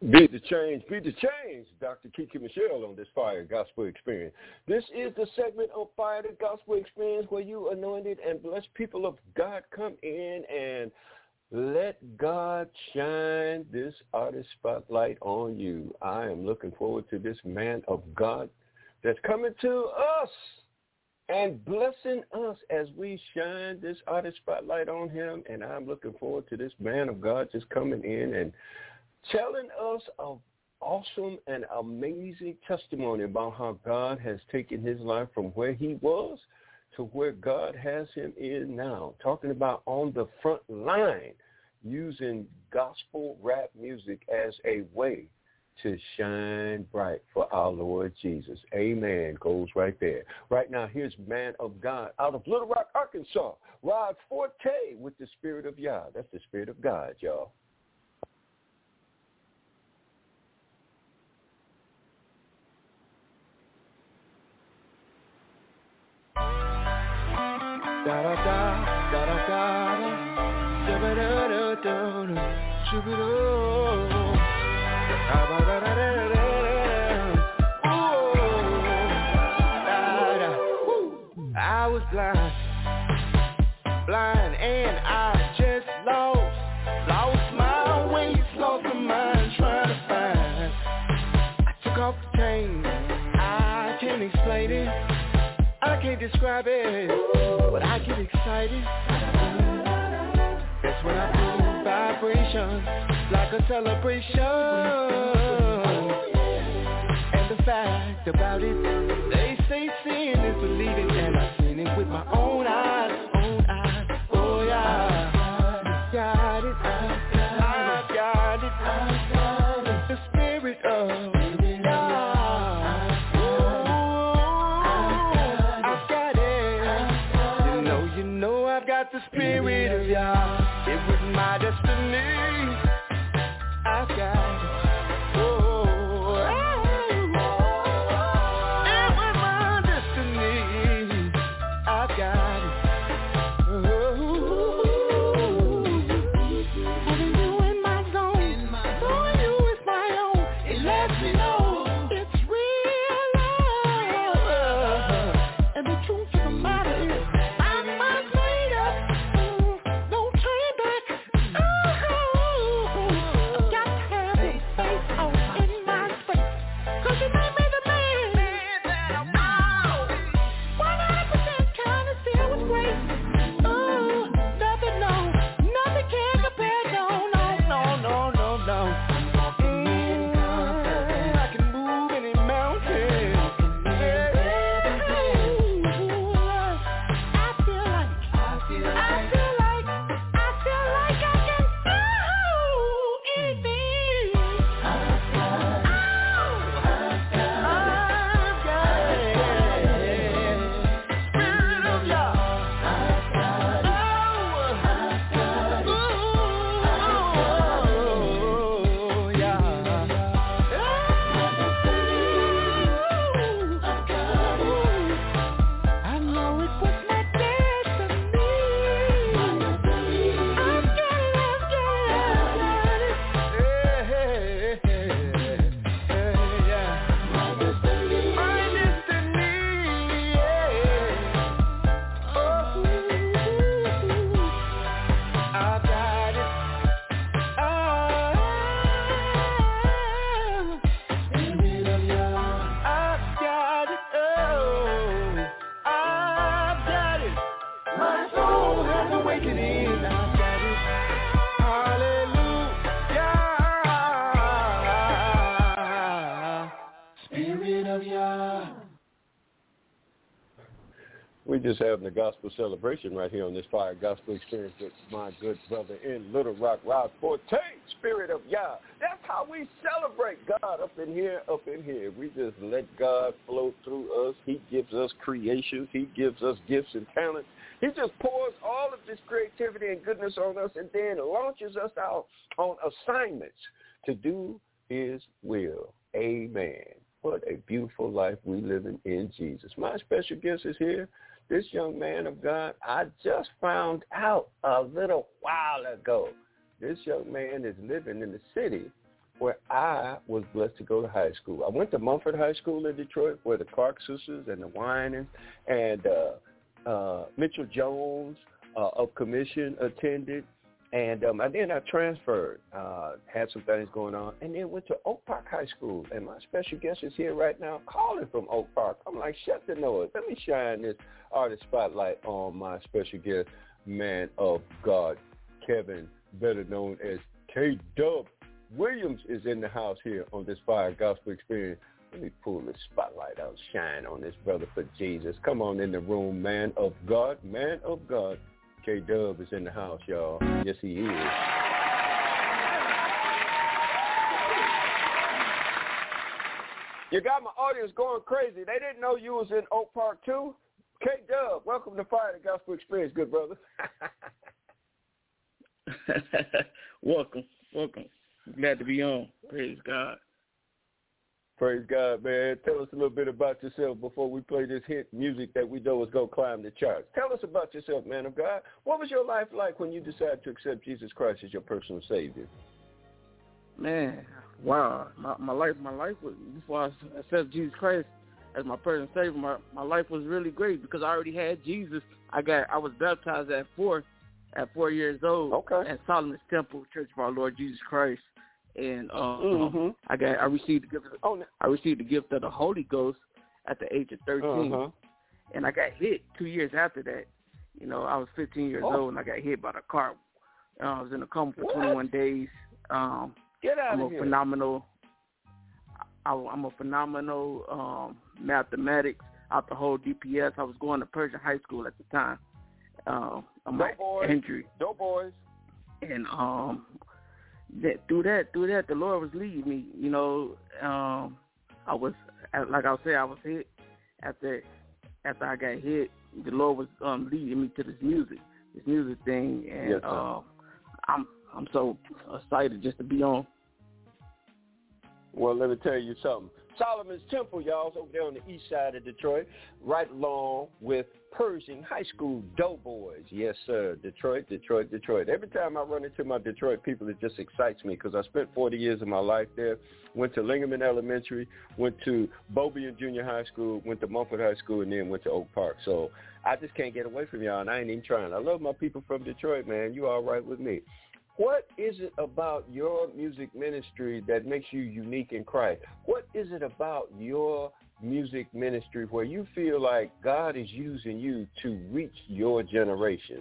Be the change, be the change. Doctor Kiki Michelle on this Fire Gospel Experience. This is the segment of Fire the Gospel Experience where you anointed and blessed people of God come in and let God shine this artist spotlight on you. I am looking forward to this man of God that's coming to us and blessing us as we shine this artist spotlight on him. And I'm looking forward to this man of God just coming in and telling us an awesome and amazing testimony about how God has taken his life from where he was to where God has him in now. Talking about on the front line, using gospel rap music as a way to shine bright for our Lord Jesus. Amen. Goes right there. Right now, here's man of God out of Little Rock, Arkansas, Rod Forte with the Spirit of Yah. That's the Spirit of God, y'all. Da da da da da da da da da da da da. I was blind, blind, and I just lost, lost my way, lost my mind trying to find. I took off the chain, I can't explain it. I can't describe it, but I get excited. That's when I feel vibration, like a celebration. And the fact about it, they say seeing is believing, and I've seen it with my own eyes, own eyes. Oh yeah, I got it, I got it, I got it. The Spirit of the Spirit of Yah, it was my destiny. I got it. Oh, it was my destiny. I got it. Oh, having you in my zone, knowing you is my own, it lets me know it's real love. And the truth of the matter is, We're just having a gospel celebration right here on this Fire Gospel Experience with my good brother in Little Rock, Rod Forte, Spirit of Yah. That's how we celebrate God up in here, up in here. We just let God flow through us. He gives us creations. He gives us gifts and talents. He just pours all of this creativity and goodness on us and then launches us out on assignments to do his will. Amen. What a beautiful life we live in in Jesus. My special guest is here. This young man of God, I just found out a little while ago. This young man is living in the city where I was blessed to go to high school. I went to Mumford High School in Detroit, where the Clark sisters and the Winans and uh, uh, Mitchell Jones uh, of commission attended. And um, and then I transferred, uh, had some things going on, and then went to Oak Park High School. And my special guest is here right now calling from Oak Park. I'm like, shut the noise. Let me shine this artist spotlight on my special guest, man of God, Kevin, better known as K-Dub Williams, is in the house here on this Fire Gospel Experience. Let me pull the spotlight out, shine on this brother for Jesus. Come on in the room, man of God, man of God. K-Dub is in the house, y'all. Yes, he is. You got my audience going crazy. They didn't know you was in Oak Park, too. K-Dub, welcome to Fire the Gospel Experience, good brother. welcome, welcome. Glad to be on. Praise God. Praise God, man. Tell us a little bit about yourself before we play this hit music that we know is going to climb the charts. Tell us about yourself, man of God. What was your life like when you decided to accept Jesus Christ as your personal Savior? Man, wow. My, my life, my life was, before I accepted Jesus Christ as my personal Savior, my, my life was really great because I already had Jesus. I got, I was baptized at four, at four years old okay. at Solomon's Temple Church of our Lord Jesus Christ. And um, mm-hmm. I got I received the gift of, oh, I received the gift of the Holy Ghost at the age of thirteen, uh-huh. and I got hit two years after that. You know, I was fifteen years oh. old and I got hit by the car. Uh, I was in a coma for what? twenty-one days. Um, Get out I'm of a here. phenomenal. I, I'm a phenomenal um, mathematics out the whole D P S. I was going to Persian High School at the time. Uh, my injury. Dope boys. And um. That, through that, through that, the Lord was leading me. You know, um, I was, like I said, I was hit. After, after I got hit, the Lord was um, leading me to this music, this music thing, and yes, uh, I'm, I'm so excited just to be on. Well, let me tell you something. Solomon's Temple, y'all, is over there on the east side of Detroit, right along with Pershing High School Doughboys. Yes, sir. Detroit, Detroit, Detroit. Every time I run into my Detroit people, it just excites me because I spent forty years of my life there. Went to Lingaman Elementary, went to Beaubien Junior High School, went to Mumford High School, and then went to Oak Park. So I just can't get away from y'all, and I ain't even trying. I love my people from Detroit, man. You all right with me. What is it about your music ministry that makes you unique in Christ? What is it about your music ministry where you feel like God is using you to reach your generation?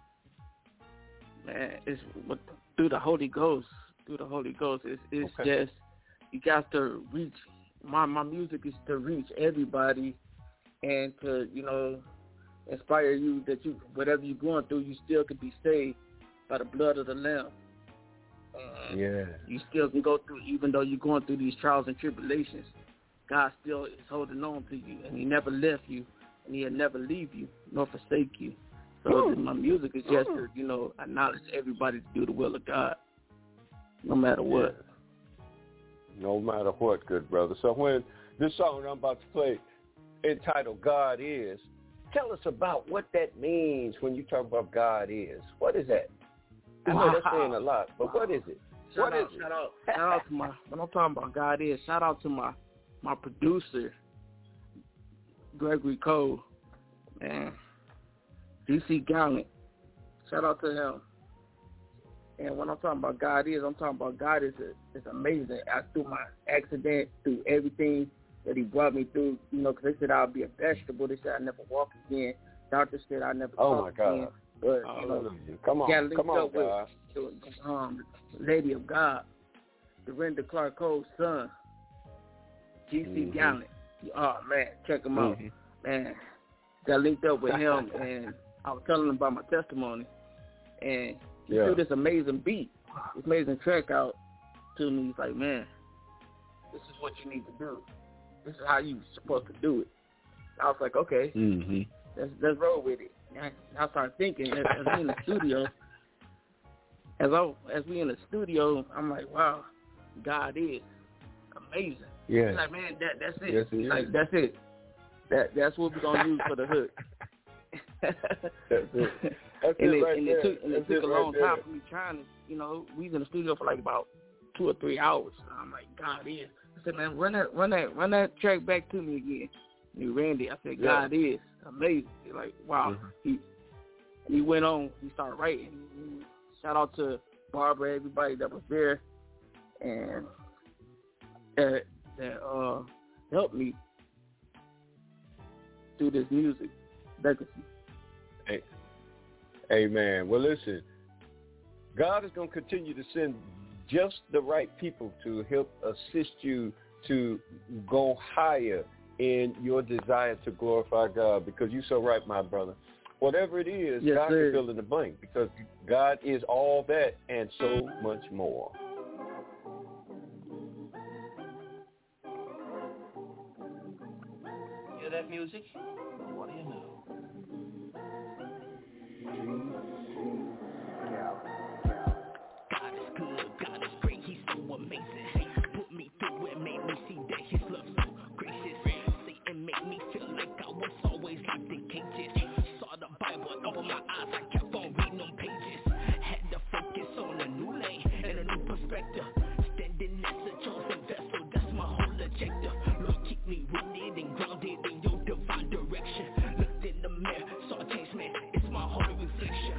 Man, it's through the Holy Ghost. Through the Holy Ghost, it's, it's okay. just you got to reach. My my music is to reach everybody, and to you know inspire you that you whatever you're going through, you still can be saved by the blood of the Lamb. Uh, yeah. You still can go through, even though you're going through these trials and tribulations. God still is holding on to you, and He never left you, and He'll never leave you nor forsake you. So mm. my music is just to, you know, acknowledge everybody to do the will of God, no matter what. Yeah. No matter what, good brother. So when this song I'm about to play, entitled God Is, tell us about what that means when you talk about God is. What is that? I know wow. that's saying a lot, but what is it? Shout what out, is it? Shout out, shout out to my, when I'm talking about God is, shout out to my, my producer, Gregory Cole, man, D C Gallant. Shout out to him. And when I'm talking about God is, I'm talking about God is a, is amazing. I, through my accident, through everything that He brought me through, you know, because they said I'll be a vegetable. They said I'd never walk again. Doctor said I'd never oh talk my God. again. But, you know, come on, come on, with, God. Um, Lady of God, Dorinda Clark Cole's son, G C mm-hmm. Gallant. Oh, man, check him out. Mm-hmm. Man, got linked up with him, and I was telling him about my testimony, and he yeah. threw this amazing beat, this amazing track out to me. He's like, man, this is what you need to do. This is how you're supposed to do it. I was like, okay, mm-hmm. let's, let's roll with it. And I started thinking, as, as we in the studio, as I, as we in the studio, I'm like, wow, God is amazing. Yeah. He's like, man, that, that's it. Yes, He's it like, is. that's it. That, that's what we're going to use for the hook. That's it. That's and it, it, right and there. it took, and it That's took it a right long there. time for me trying to, you know, we was in the studio for like about two or three hours. I'm like, God is. I said, man, run that, run that, run that track back to me again. And he ran it. I said, God yeah. is amazing. Like, wow. Mm-hmm. He he went on. He started writing. Shout out to Barbara, everybody that was there, and that that uh, helped me through this music legacy. Hey, amen. Well, listen, God is going to continue to send just the right people to help assist you to go higher in your desire to glorify God, because you're so right, my brother. Whatever it is, yes, God sir. Can fill in the blank, because God is all that and so much more. Hear that music? What do you know? God is good, God is great, He's so amazing. Put me through and made me see that His love so gracious. Satan made me feel like I was always locked in cages. Saw the Bible, opened my eyes, I kept on reading them pages. Had to focus on a new lane and a new perspective. Standing as a chosen vessel, that's my whole objective. Lord, keep me rooted and grounded in your divine direction. Looked in the mirror, saw a change, man, it's my holy reflection.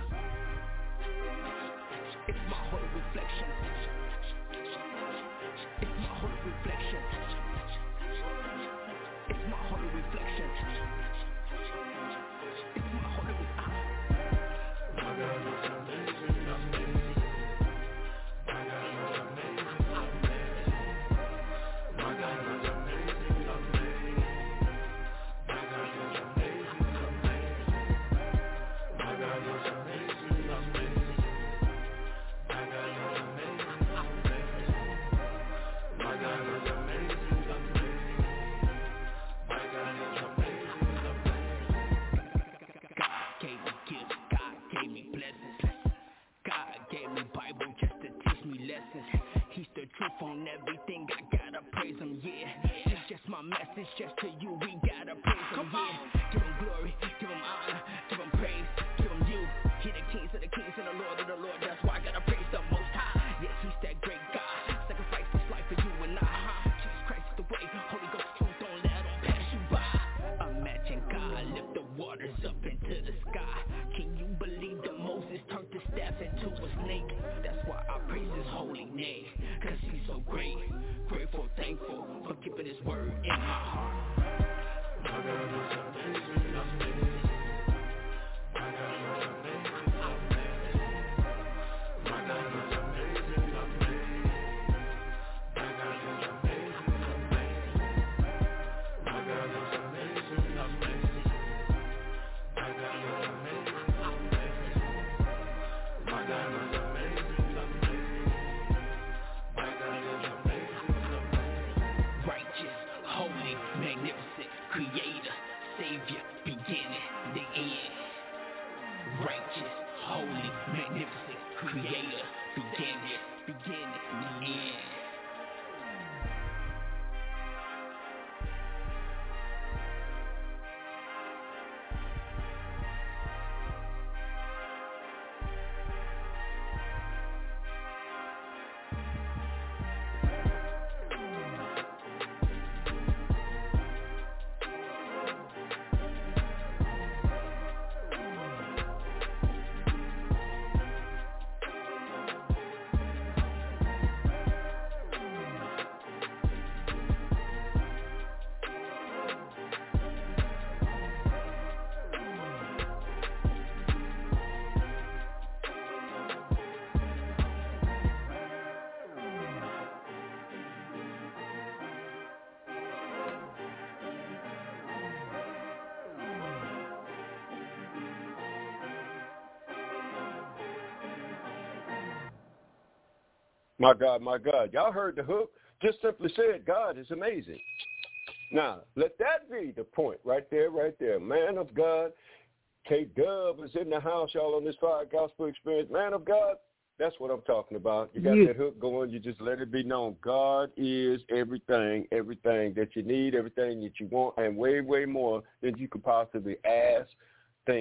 It's my holy reflection. It's my holy reflection. It's my holy reflection. It's my holy reflection. My God is amazing, amazing. My God is amazing, amazing. My God is amazing, amazing. My God is amazing, amazing. My God is amazing, amazing. He's the truth on everything, I gotta praise him, yeah. It's just my message, just to you, we gotta praise him, yeah. Give him glory, give him honor, give him praise, give him you. He the kings of the kings and the Lord of the Lord, that's why I gotta praise the Most High. Yes, he's that great God, sacrificed his life for you and I. Jesus Christ is the way, Holy Ghost truth, don't let him pass you by. Imagine God lift the waters up into the sky. Can you believe that Moses turned the staff into a snake? That's why I praise his holy name, cause he's so great. Grateful, thankful for keeping his word in my heart. My God is amazing, amazing. My God is amazing, amazing. My God is amazing, amazing. My God is amazing, amazing. My God is amazing, amazing. My God is amazing, amazing. My God is amazing, amazing. My God is amazing, amazing. Righteous, holy, magnificent, creator, savior, beginning, the end. Righteous, holy, magnificent, creator, beginning, beginning, the end. My God, my God. Y'all heard the hook. Just simply said, God is amazing. Now, let that be the point right there, right there. Man of God, K-Dub is in the house, y'all, on this Fire Gospel Experience. Man of God, that's what I'm talking about. You got yeah. that hook going. You just let it be known. God is everything, everything that you need, everything that you want, and way, way more than you could possibly ask, think,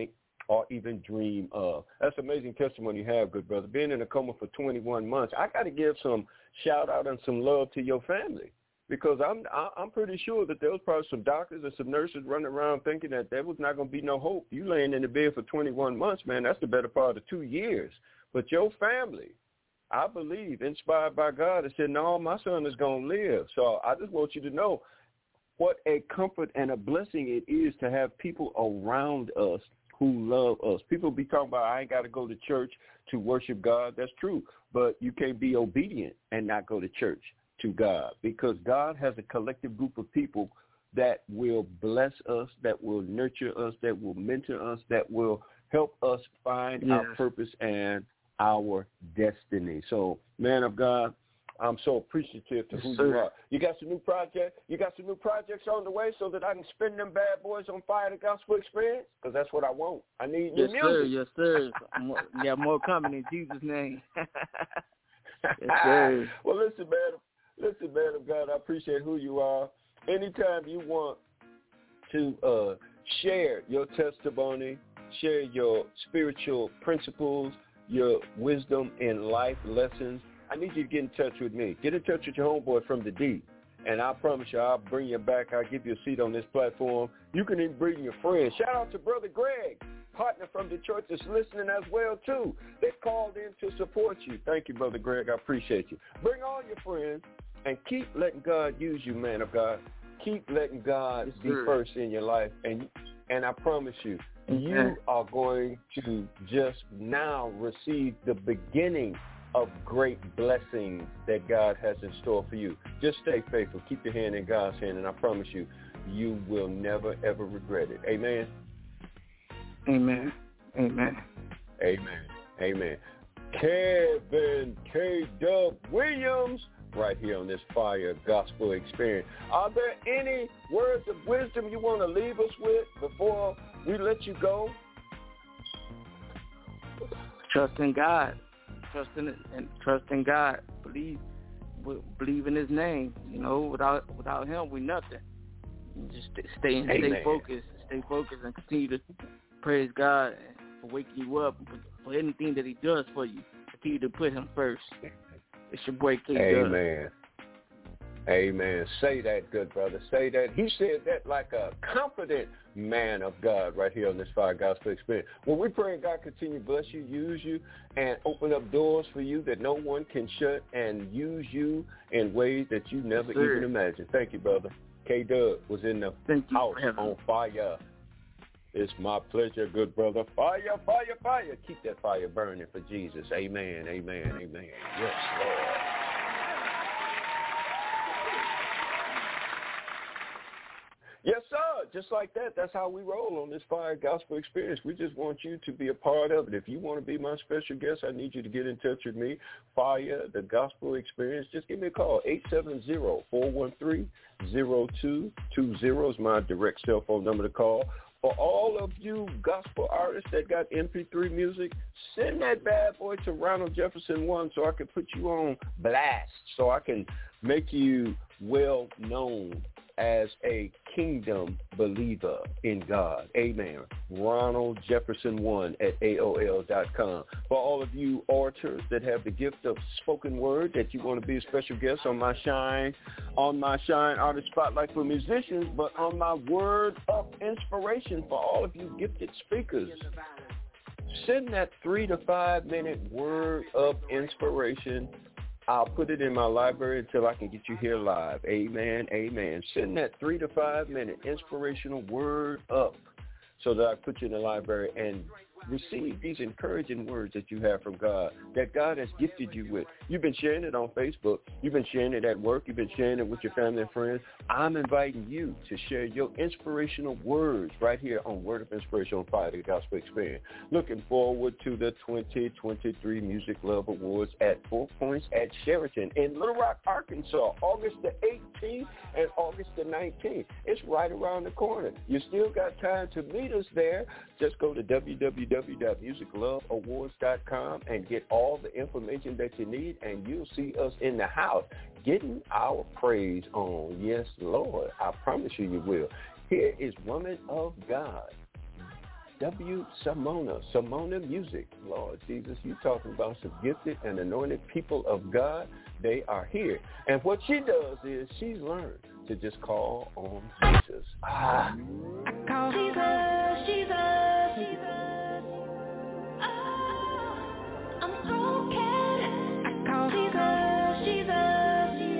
or even dream of. That's amazing testimony you have, good brother. Being in a coma for twenty-one months, I got to give some shout out and some love to your family, because I'm I'm pretty sure that there was probably some doctors and some nurses running around thinking that there was not going to be no hope. You laying in the bed for twenty-one months, man, that's the better part of two years. But your family, I believe, inspired by God, has said, no, my son is going to live. So I just want you to know what a comfort and a blessing it is to have people around us who love us. People be talking about, I ain't got to go to church to worship God. That's true. But you can't be obedient and not go to church to God, because God has a collective group of people that will bless us, that will nurture us, that will mentor us, that will help us find yes. our purpose and our destiny. So, man of God, I'm so appreciative to yes, who sir. you are. You got some new project. You got some new projects on the way so that I can spin them bad boys on Fire the Gospel Experience, because that's what I want. I need yes, new sir, music. yes, sir. More, yeah, more coming in Jesus' name. Yes, sir. Well, listen, man. Listen, man of God, I appreciate who you are. Anytime you want to uh, share your testimony, share your spiritual principles, your wisdom and life lessons, I need you to get in touch with me. Get in touch with your homeboy from the D, and I promise you I'll bring you back. I'll give you a seat on this platform. You can even bring your friends. Shout out to Brother Greg, partner from Detroit, that's listening as well, too. They called in to support you. Thank you, Brother Greg. I appreciate you. Bring all your friends, and keep letting God use you, man of God. Keep letting God yes, be sir. first in your life, and and I promise you, you are going to just now receive the beginning of great blessings that God has in store for you. Just stay faithful. Keep your hand in God's hand, and I promise you, you will never, ever regret it. Amen? Amen. Amen. Amen. Amen. Kevin K. Dub Williams, right here on this Fire Gospel Experience. Are there any words of wisdom you want to leave us with before we let you go? Trust in God. Trust in it, and trust in God. Believe, believe in His name. You know, without without Him, we nothing. Just stay and stay focused. Stay focused and continue to praise God for waking you up, for anything that He does for you. Continue to put Him first. It's your boy K. Amen. Amen. Say that, good brother. Say that. He said that like a confident man of God right here on this Fire Gospel Experience. Well, we pray God continue to bless you, use you, and open up doors for you that no one can shut, and use you in ways that you never yes, even imagined. Thank you, brother. K-Dub was in the Thank house on fire. It's my pleasure, good brother. Fire, fire, fire. Keep that fire burning for Jesus. Amen, amen, amen. Yes, Lord. Yes, sir. Just like that. That's how we roll on this Fire Gospel Experience. We just want you to be a part of it. If you want to be my special guest, I need you to get in touch with me. Fire, the Gospel Experience. Just give me a call. eight seven zero, four one three, zero two two zero is my direct cell phone number to call. For all of you gospel artists that got M P three music, send that bad boy to Ronald Jefferson one so I can put you on blast, so I can make you well known as a kingdom believer in God. Amen. Ronald Jefferson one at A O L dot com. For all of you orators that have the gift of spoken word, that you want to be a special guest on my Shine, on my Shine Artist Spotlight for musicians, but on my Word of Inspiration for all of you gifted speakers. Send that three to five minute word of inspiration. I'll put it in my library until I can get you here live. Amen, amen. Send that three to five minute inspirational word up so that I put you in the library and receive these encouraging words that you have from God, that God has gifted you with. You've been sharing it on Facebook. You've been sharing it at work. You've been sharing it with your family and friends. I'm inviting you to share your inspirational words right here on Word of Inspiration on Fire the Gospel Experience. Looking forward to the twenty twenty-three Music Love Awards at Four Points at Sheraton in Little Rock, Arkansas, August the eighteenth and August the nineteenth. It's right around the corner. You still got time to meet us there. Just go to w w w dot music love awards dot com and get all the information that you need, and you'll see us in the house getting our praise on. Yes, Lord. I promise you, you will. Here is Woman of God, W. Simona, Simona Music. Lord Jesus, you talking about some gifted and anointed people of God. They are here. And what she does is she's learned to just call on Jesus. Ah. I call Jesus, Jesus, Jesus. Oh, I'm broken. I call Jesus, Jesus,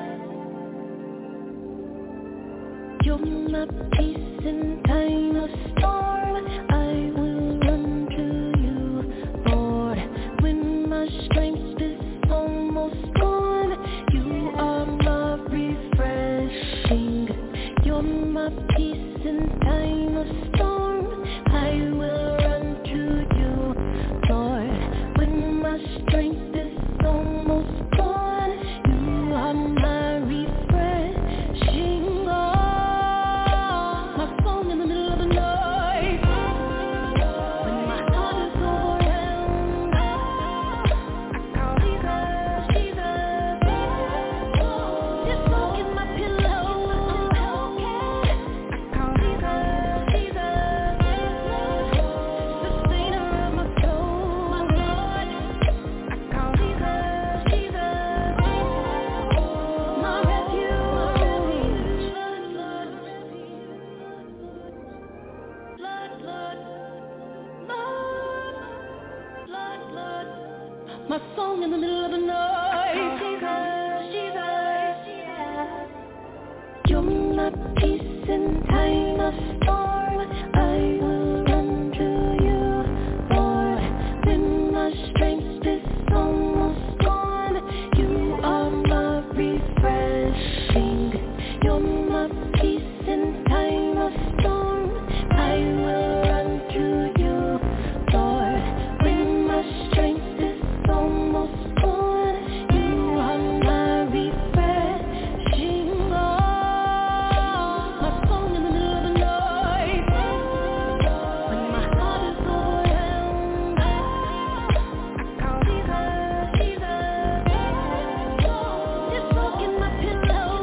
yeah. You're my peace in time of storm. I will run to you, Lord. When my strength is almost gone, you are my refreshing. You're my peace in time of storm. I will run to you, Lord. When my strength is almost gone, you are my refreshing. Oh, my song in the middle of the night. When my heart is overwhelmed, I call Jesus, Jesus. Just look in my pillow. I call Jesus, Jesus. Sustainer of my soul, my Lord. I call Jesus, Jesus. My refuge. Lord, Lord, Lord, Lord, Lord. My song in the middle of the night. Jesus, Jesus. You're my peace in time of storm. I will run to you, Lord. When my strength is almost gone, you are my refreshing. You're my peace in time of storm. I will run to you, Lord. When my strength is almost gone, you are my refreshing. Oh, my song in the middle of the night. When my heart is overwhelmed, I call Jesus, Jesus. Just look in my pillow.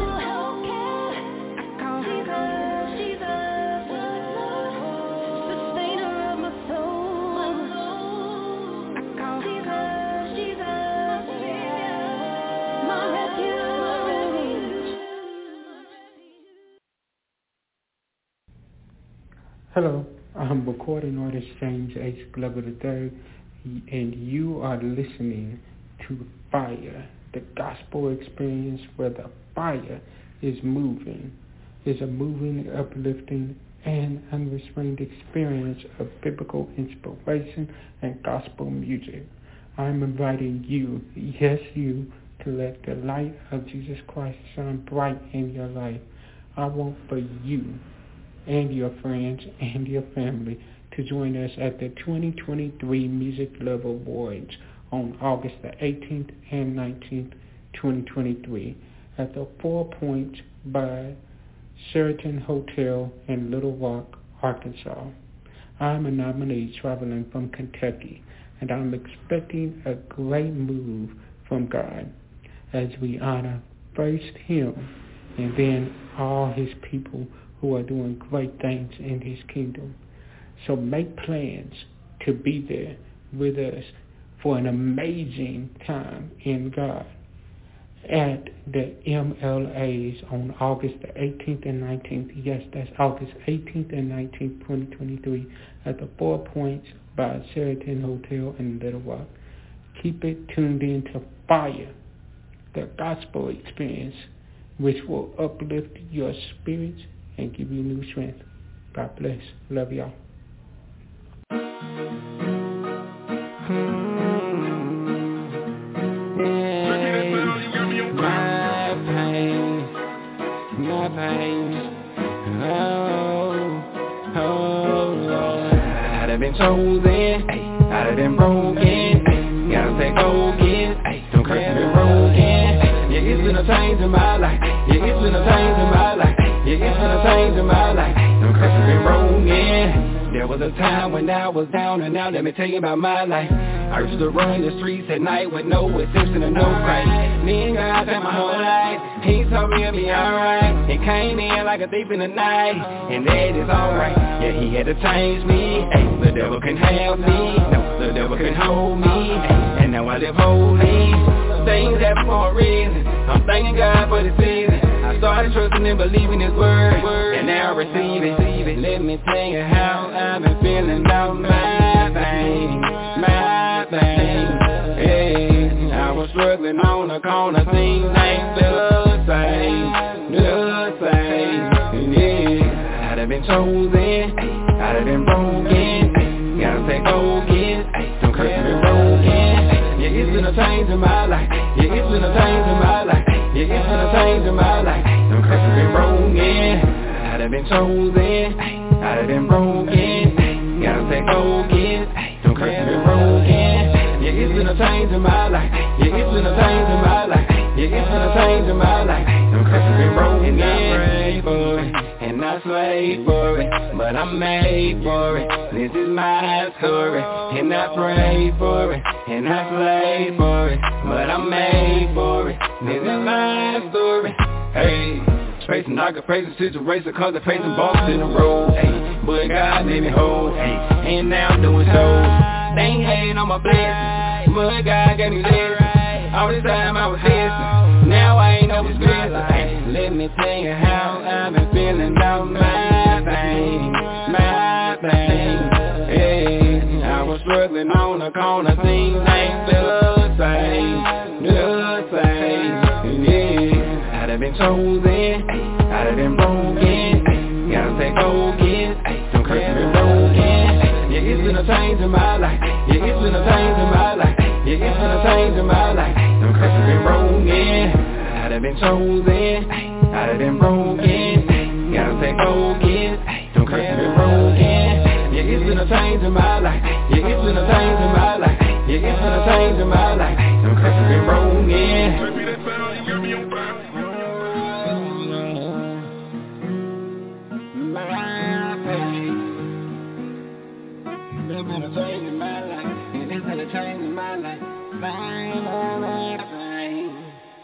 I call Jesus, Jesus. Sustainer of my soul. I call Jesus, Jesus. My refuge. Hello, I'm recording artist James H. Glover the third, and you are listening to Fire, the gospel experience where the fire is moving. It's a moving, uplifting, and unrestrained experience of biblical inspiration and gospel music. I'm inviting you, yes you, to let the light of Jesus Christ shine bright in your life. I want for you and your friends and your family to join us at the twenty twenty-three Music Love Awards on August the eighteenth and nineteenth, twenty twenty-three at the Four Points by Sheraton Hotel in Little Rock, Arkansas. I'm a nominee traveling from Kentucky, and I'm expecting a great move from God as we honor first Him and then all His people who are doing great things in His kingdom. So make plans to be there with us for an amazing time in God at the M L As on August the eighteenth and nineteenth. Yes, that's August eighteenth and nineteenth, twenty twenty-three at the Four Points by Sheraton Hotel in Little Rock. Keep it tuned in to Fire, the gospel experience, which will uplift your spirits and give you new strength. God bless. Love y'all. My pain, oh, oh Lord. I'd have been chosen, I'd have been broken, gotta say go again, don't curse me broken. Yeah, it's been a change in my life, yeah, it's been a change in my life, yeah, it's been a change in my life, don't curse me broken. There was a time when I was down and out, let me tell you about my life. I used to run the streets at night with no exception and no Christ. Then God spent my whole life. He told me it'd be alright. He came in like a thief in the night, and that is alright. Yeah, he had to change me. Ay, the devil can have me. No, the devil can hold me. Ay, and now I live holy. Things happen for a reason. I'm thanking God for the season. I started trusting and believing His word, and now I receive it. Let me tell you how I've been feeling about my thing, my thing. Hey, I was struggling on the corner, things ain't the same, the same. Yeah, I'd have been chosen, I'd have been broken. Gotta say focus, don't curse me broken. Yeah, it's been a change in my life. Yeah, it's been a change in my life. Yeah, it's been a change in my life. Don't curse me broken. I'd have been chosen, I'd have been broken. Gotta say focus, don't curse me broken. Yeah, it's been a change in my life. Yeah, it's been a change in my life. Yeah, it's been a change in my life. Don't curse me broken. And I pray for it, and I slave for it, but I'm made for it. This is my story, and I pray for it, and I slave for it, but I'm made for it. This is my story. Hey. Facing I could face the situation cause I'm facing bumps in the road, ayy. But God made me whole, ayy. And now I'm doing shows. They ain't hating on my blessings, but God gave me lessons. All this time I was listening, now I ain't no business, ayy. Let me tell you how I've been feeling about my thing, my thing. Ayy, I was struggling on the corner, things ain't the same, the same. Yeah, I'd have been chosen, I'd have been broken. Gotta say focus, don't curse me broken. Yeah, it's been a change in my life. Yeah, it's been a change in my life. Yeah, it's been a change in my life. Don't curse me broken. I'd have been chosen, I'd have been broken. Gotta say focus, don't curse me broken. Yeah, it's been a change in my life. Yeah, it's been a change in my life. Yeah, it's been a change in my life. Don't curse me broken. It's been a change in my life, and it's been a change in my life. Bang, bang, bang.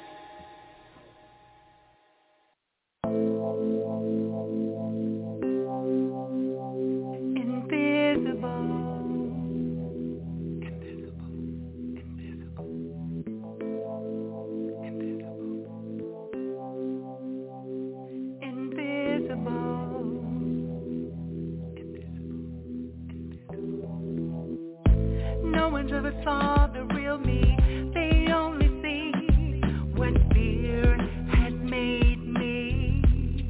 Never saw the real me. They only see what fear has made me.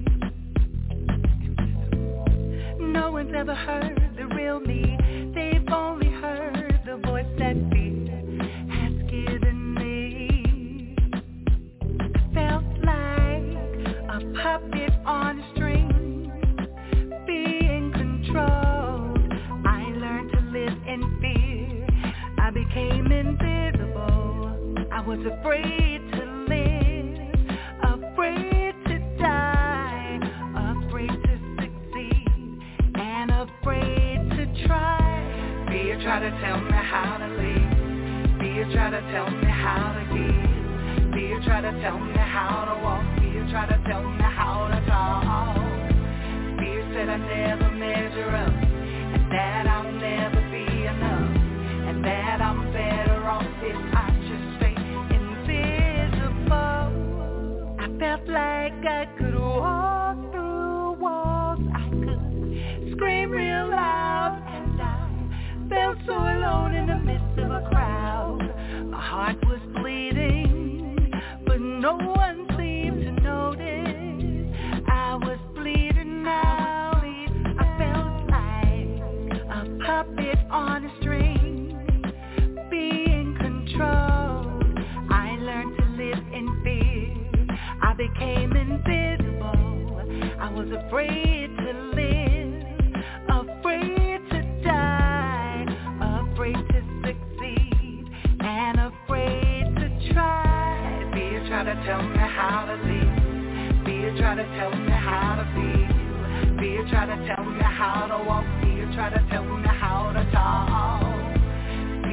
No one's ever heard the real me. They've only heard the voice that fear has given me. I felt like a puppet on a string, being controlled. I learned to live in fear. I became invisible. I was afraid to live, afraid to die, afraid to succeed, and afraid to try. Fear tried to tell me how to live. Fear tried to tell me how to give. Fear tried to tell me how to walk. Fear tried to tell me how to talk. Fear said I never measure up, and that I'll never be enough, and that I'm better off if I just stay invisible. I felt like I could walk through walls, I could scream real loud, and I felt so alone in the midst of a crowd. My heart was bleeding, but no one seemed to notice. I was bleeding out. I felt like a puppet on a string, being controlled. I learned to live in fear. I became invisible. I was afraid to live, afraid to die, afraid to succeed, and afraid to try. Fear tried to tell me how to live. Fear tried to tell me how to feel. Fear tried to tell me how to walk. Fear tried to tell me how to talk. Fear said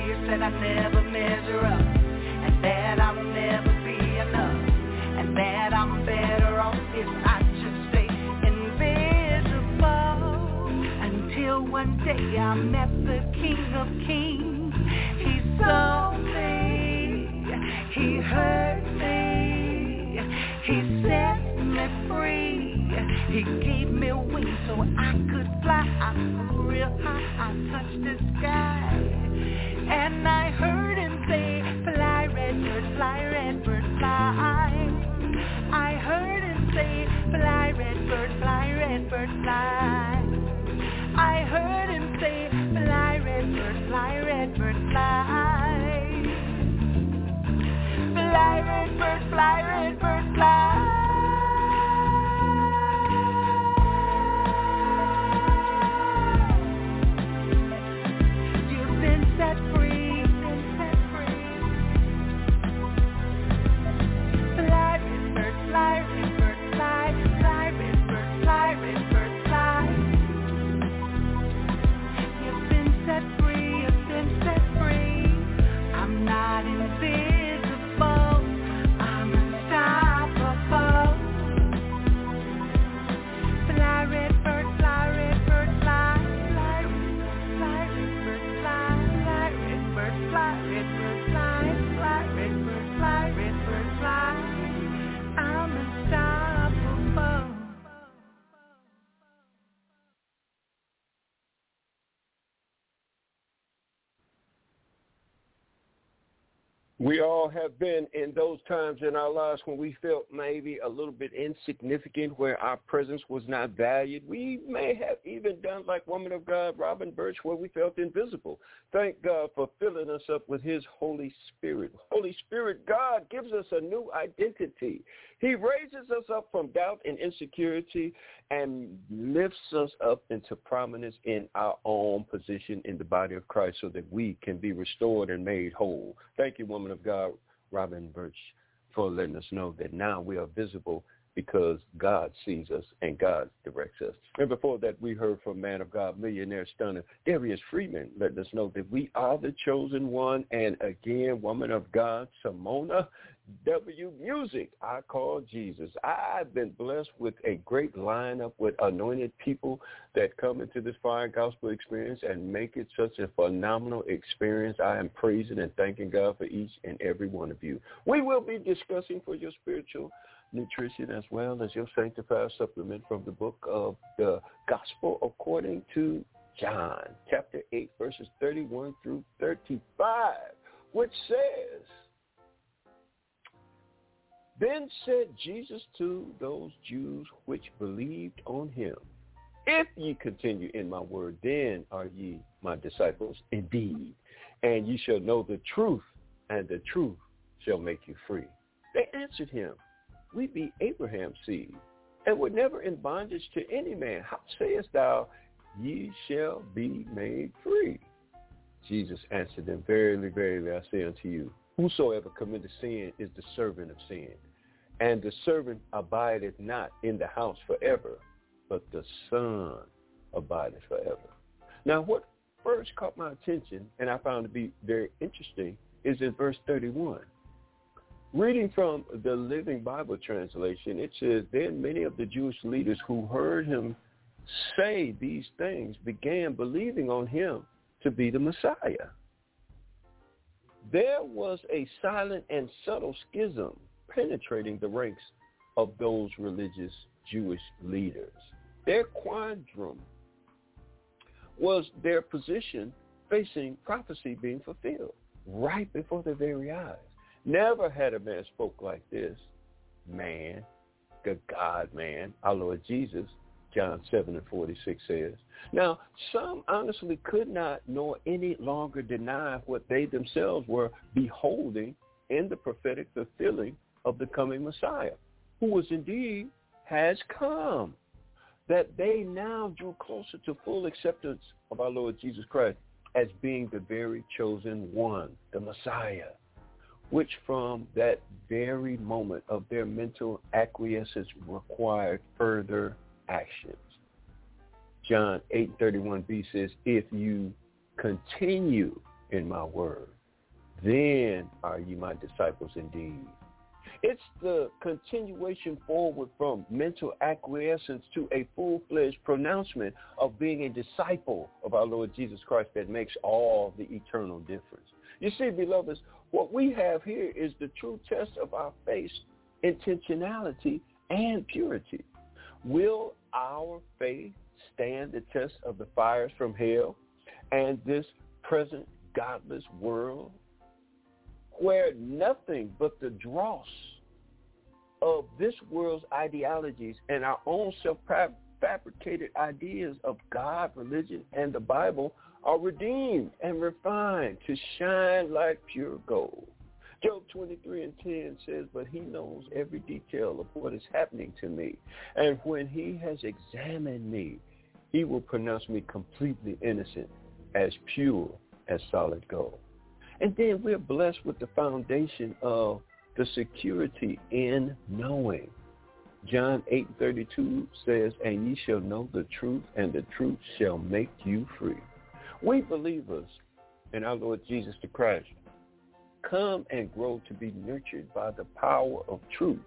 I never measure up, and that I'll never be enough, and that I'm better off if I just stay invisible. Until one day I met the King of Kings. He saw me, he heard me, he set me free. He gave me wings so I could fly. I flew real high, I touched the sky, and I heard him say, fly redbird, fly redbird, fly. I heard him say, fly redbird, fly redbird, fly. I heard him say, fly redbird, fly redbird, fly. Fly redbird, fly redbird, fly. Set free, set free. Fly, redbird, fly, redbird, fly, fly, redbird, fly, redbird, fly. You've been set free, you've been set free. I'm not invisible, I'm unstoppable. Fly, redbird, fly, redbird, fly, fly, fly, redbird, fly. Fly, redbird, fly, fly, redbird, fly, redbird, fly. I'm unstoppable. We all have been in those times in our lives when we felt maybe a little bit insignificant, where our presence was not valued. We may have even done like woman of God, Robin Birch, where we felt invisible. Thank God for filling us up with his Holy Spirit. Holy Spirit, God gives us a new identity. He raises us up from doubt and insecurity and lifts us up into prominence in our own position in the body of Christ so that we can be restored and made whole. Thank you, woman of God, Robin Birch, for letting us know that now we are visible because God sees us and God directs us. And before that, we heard from man of God, millionaire stunner, Darius Freeman, letting us know that we are the chosen one. And again, woman of God, Simona W. Music, I call Jesus. I've been blessed with a great lineup with anointed people that come into this Fire Gospel experience and make it such a phenomenal experience. I am praising and thanking God for each and every one of you. We will be discussing for your spiritual nutrition as well as your sanctified supplement from the book of the Gospel according to John, chapter eight, verses thirty-one through thirty-five, which says, then said Jesus to those Jews which believed on him, if ye continue in my word, then are ye my disciples indeed, and ye shall know the truth, and the truth shall make you free. They answered him, we be Abraham's seed, and were never in bondage to any man. How sayest thou, ye shall be made free? Jesus answered them, verily, verily, I say unto you, whosoever committeth sin is the servant of sin. And the servant abideth not in the house forever, but the Son abideth forever. Now, what first caught my attention, and I found to be very interesting, is in verse thirty-one. Reading from the Living Bible translation, it says, then many of the Jewish leaders who heard him say these things began believing on him to be the Messiah. There was a silent and subtle schism penetrating the ranks of those religious Jewish leaders. Their quandrum was their position facing prophecy being fulfilled right before their very eyes. Never had a man spoke like this. Man, the God-man, our Lord Jesus, John seven and forty-six says. Now, some honestly could not nor any longer deny what they themselves were beholding in the prophetic fulfilling of the coming Messiah, who was indeed has come, that they now drew closer to full acceptance of our Lord Jesus Christ as being the very chosen one, the Messiah, which from that very moment of their mental acquiescence required further actions. John eight thirty-one b says, if you continue in my word, then are ye my disciples indeed. It's the continuation forward from mental acquiescence to a full-fledged pronouncement of being a disciple of our Lord Jesus Christ that makes all the eternal difference. You see, beloveds, what we have here is the true test of our faith, intentionality, and purity. Will our faith stand the test of the fires from hell and this present godless world, where nothing but the dross of this world's ideologies and our own self-fabricated ideas of God, religion, and the Bible are redeemed and refined to shine like pure gold? Job twenty-three and ten says, but he knows every detail of what is happening to me. And when he has examined me, he will pronounce me completely innocent, as pure as solid gold. And then we're blessed with the foundation of the security in knowing. John eight thirty-two says, and ye shall know the truth, and the truth shall make you free. We believers in our Lord Jesus the Christ come and grow to be nurtured by the power of truth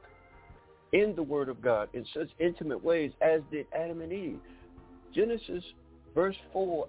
in the Word of God in such intimate ways as did Adam and Eve. Genesis verse four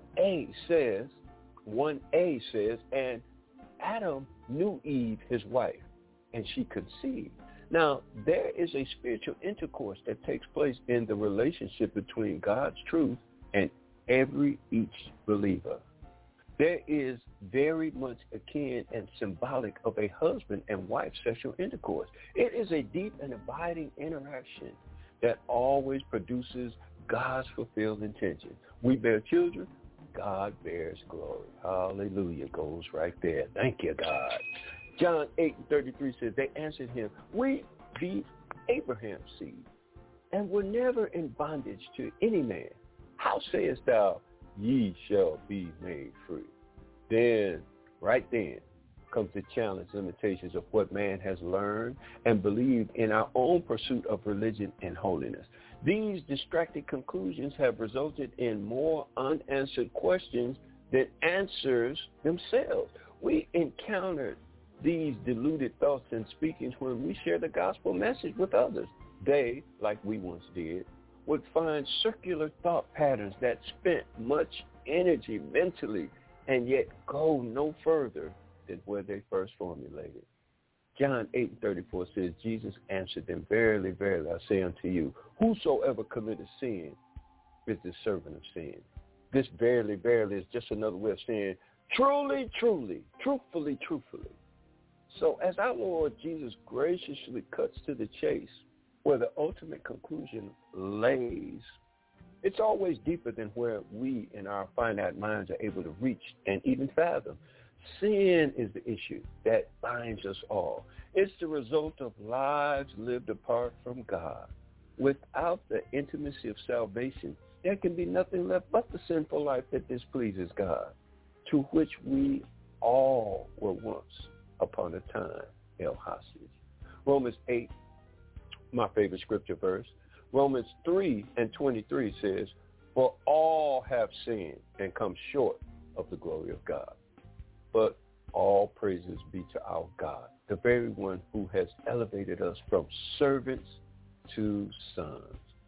a says, one a says, and Adam knew Eve, his wife, and she conceived. Now, there is a spiritual intercourse that takes place in the relationship between God's truth and every each believer. There is very much akin and symbolic of a husband and wife sexual intercourse. It is a deep and abiding interaction that always produces God's fulfilled intention. We bear children, God bears glory. Hallelujah goes right there. Thank you, God. John eight thirty-three says, they answered him, we be Abraham's seed, and were never in bondage to any man. How sayest thou, ye shall be made free? Then, right then, comes the challenge, limitations of what man has learned and believed in our own pursuit of religion and holiness. These distracted conclusions have resulted in more unanswered questions than answers themselves. We encountered these deluded thoughts and speakings when we share the gospel message with others. They, like we once did, would find circular thought patterns that spent much energy mentally and yet go no further than where they first formulated. John eight thirty-four says, Jesus answered them, verily, verily, I say unto you, whosoever committeth sin is the servant of sin. This verily, verily is just another way of saying truly, truly, truthfully, truthfully. So as our Lord Jesus graciously cuts to the chase, where the ultimate conclusion lays, it's always deeper than where we in our finite minds are able to reach and even fathom. Sin is the issue that binds us all. It's the result of lives lived apart from God. Without the intimacy of salvation, there can be nothing left but the sinful life that displeases God, to which we all were once upon a time held hostage. Romans eight, my favorite scripture verse, Romans three and twenty-three says, for all have sinned and come short of the glory of God. But all praises be to our God, the very one who has elevated us from servants to sons.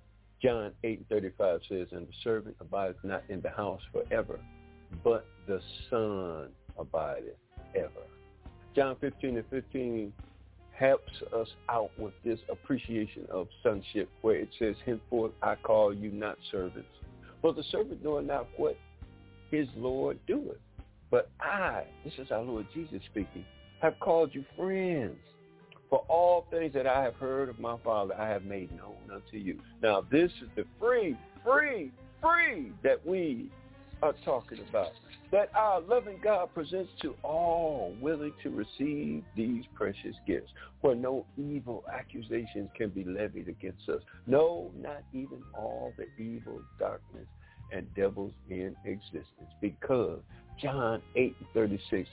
John eight thirty-five says, and the servant abideth not in the house forever, but the son abideth ever. John fifteen and fifteen helps us out with this appreciation of sonship, where it says, henceforth I call you not servants, for the servant knoweth not what his Lord doeth. But I, this is our Lord Jesus speaking, have called you friends. For all things that I have heard of my Father, I have made known unto you. Now, this is the free, free, free that we are talking about, that our loving God presents to all willing to receive these precious gifts, where no evil accusations can be levied against us. No, not even all the evil, darkness, and devils in existence, because John eight thirty-six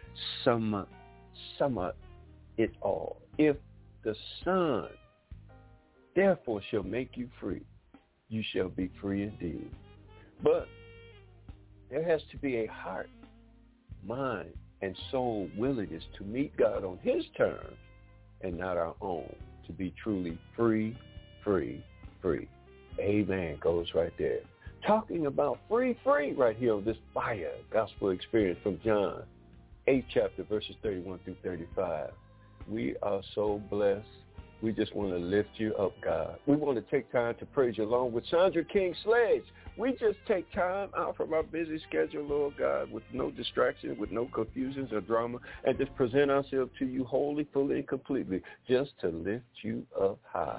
sum sum up it all. If the Son therefore shall make you free, you shall be free indeed. But there has to be a heart, mind, and soul willingness to meet God on his terms and not our own, to be truly free, free, free. Amen. Goes right there. Talking about free, free right here on this fire gospel experience from John, eighth chapter, verses thirty-one through thirty-five. We are so blessed. We just want to lift you up, God. We want to take time to praise you along with Sandra King Sledge. We just take time out from our busy schedule, Lord God, with no distraction, with no confusions or drama, and just present ourselves to you wholly, fully, and completely, just to lift you up high.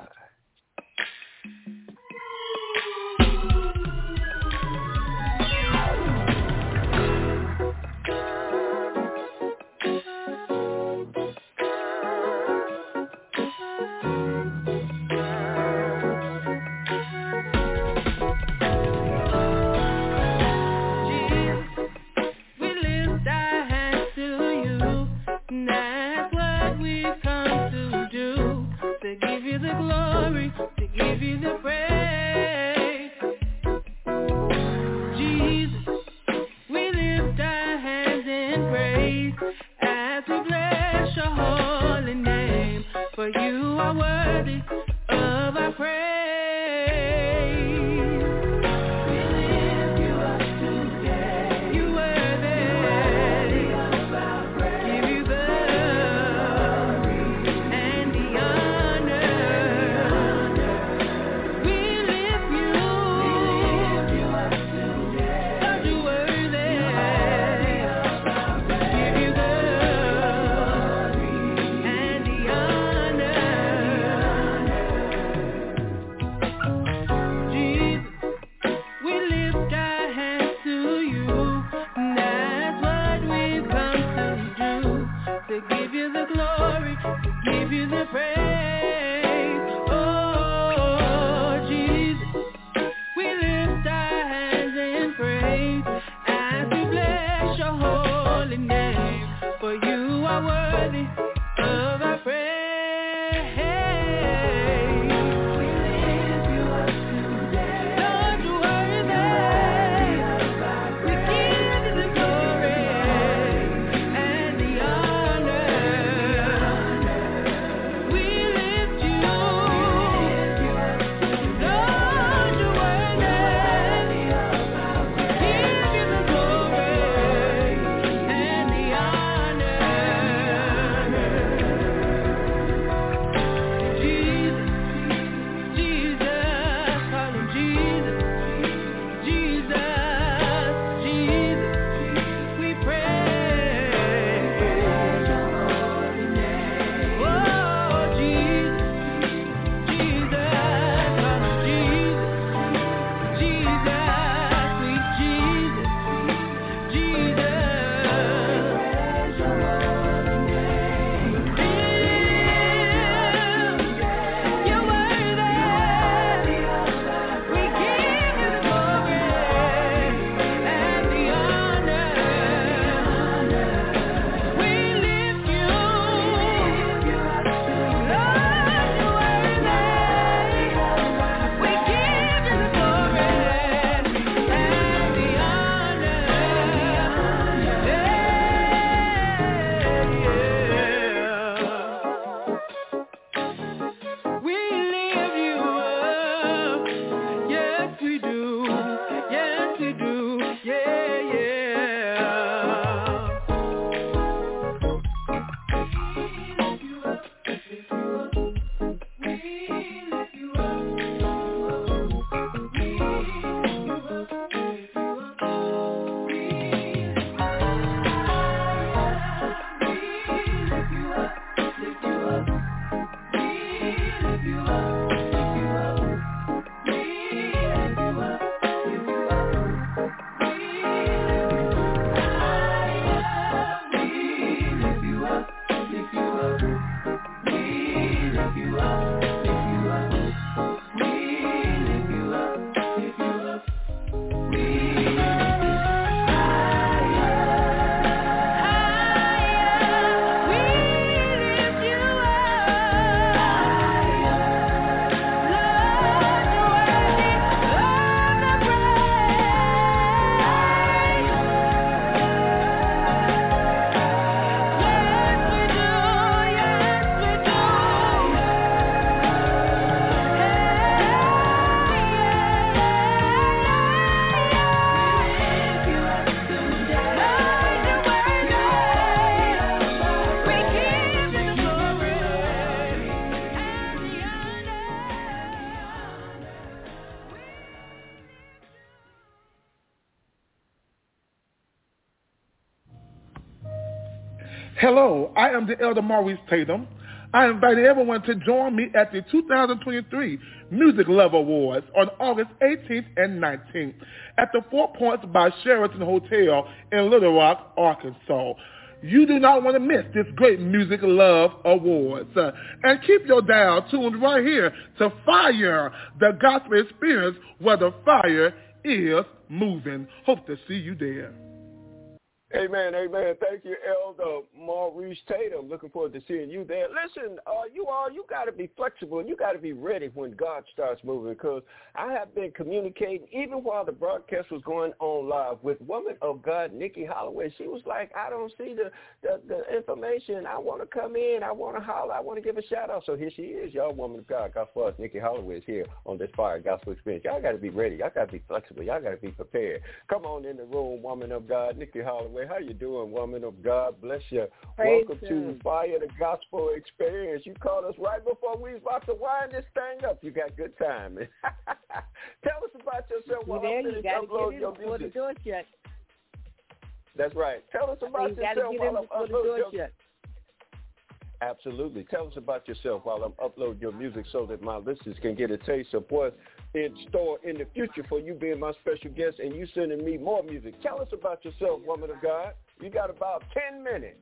We Hello, I am the Elder Maurice Tatum. I invite everyone to join me at the two thousand twenty-three Music Love Awards on August eighteenth and nineteenth at the Four Points by Sheraton Hotel in Little Rock, Arkansas. You do not want to miss this great Music Love Awards. Uh, and keep your dial tuned right here to Fire, the gospel experience where the fire is moving. Hope to see you there. Amen, amen. Thank you, Elder Maurice Tatum. Looking forward to seeing you there. Listen, uh, you all, you got to be flexible and you got to be ready when God starts moving, because I have been communicating, even while the broadcast was going on live, with woman of God, Nikki Holloway. She was like, I don't see the, the, the information. I want to come in. I want to holler. I want to give a shout out. So here she is, y'all, woman of God. God for us. Nikki Holloway is here on this Fire Gospel Experience. Y'all got to be ready. Y'all got to be flexible. Y'all got to be prepared. Come on in the room, woman of God, Nikki Holloway. How you doing, woman of God? Bless you. Praise Welcome you. to Fire the Gospel Experience. You called us right before we was about to wind this thing up. You got good time. Tell us about yourself while there, I'm you gotta upload get your in before music. the door shut. That's right. Tell us about you yourself gotta get while in I'm before the uploading door your shut. Absolutely. Tell us about yourself while I'm uploading your music so that my listeners can get a taste of what's in store in the future for you being my special guest and you sending me more music. Tell us about yourself, woman of God. You got about ten minutes.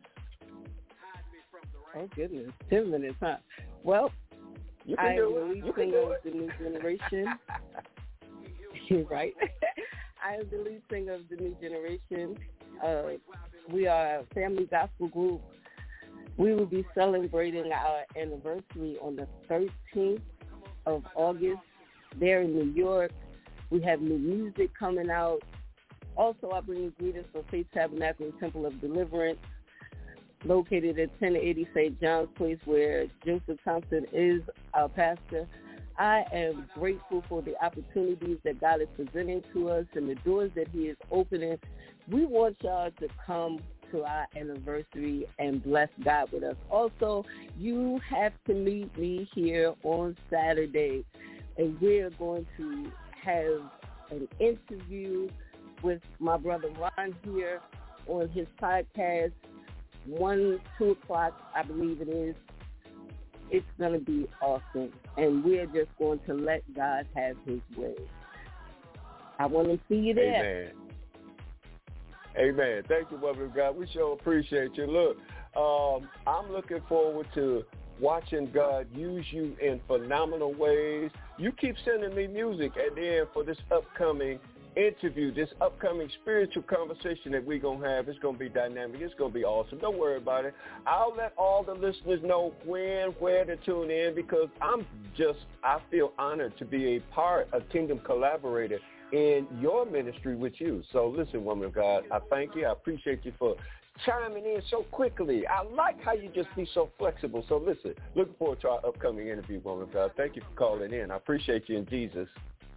Oh, goodness. ten minutes, huh? Well, you can I am do the it. lead You can singer do of it. the New Generation. You're right. I am the lead singer of the New Generation. Uh, we are a family gospel group. We will be celebrating our anniversary on the thirteenth of August there in New York. We have new music coming out. Also, I bring you greetings from Faith Tabernacle Temple of Deliverance, located at ten eighty Saint John's Place, where Joseph Thompson is our pastor. I am grateful for the opportunities that God is presenting to us and the doors that he is opening. We want y'all to come to our anniversary and bless God with us. Also, you have to meet me here on Saturday, and we're going to have an interview with my brother Ron here on his podcast, one, two o'clock, I believe it is. It's going to be awesome, and we're just going to let God have his way. I want to see you there. Amen. Amen. Thank you, woman of God. We sure appreciate you. Look, um, I'm looking forward to watching God use you in phenomenal ways. You keep sending me music, and then for this upcoming interview, this upcoming spiritual conversation that we're going to have, it's going to be dynamic. It's going to be awesome. Don't worry about it. I'll let all the listeners know when, where to tune in, because I'm just, I feel honored to be a part, a kingdom collaborator in your ministry with you. So listen, woman of God, I thank you. I appreciate you for chiming in so quickly. I like how you just be so flexible. So listen, looking forward to our upcoming interview, woman of God. Thank you for calling in. I appreciate you in Jesus.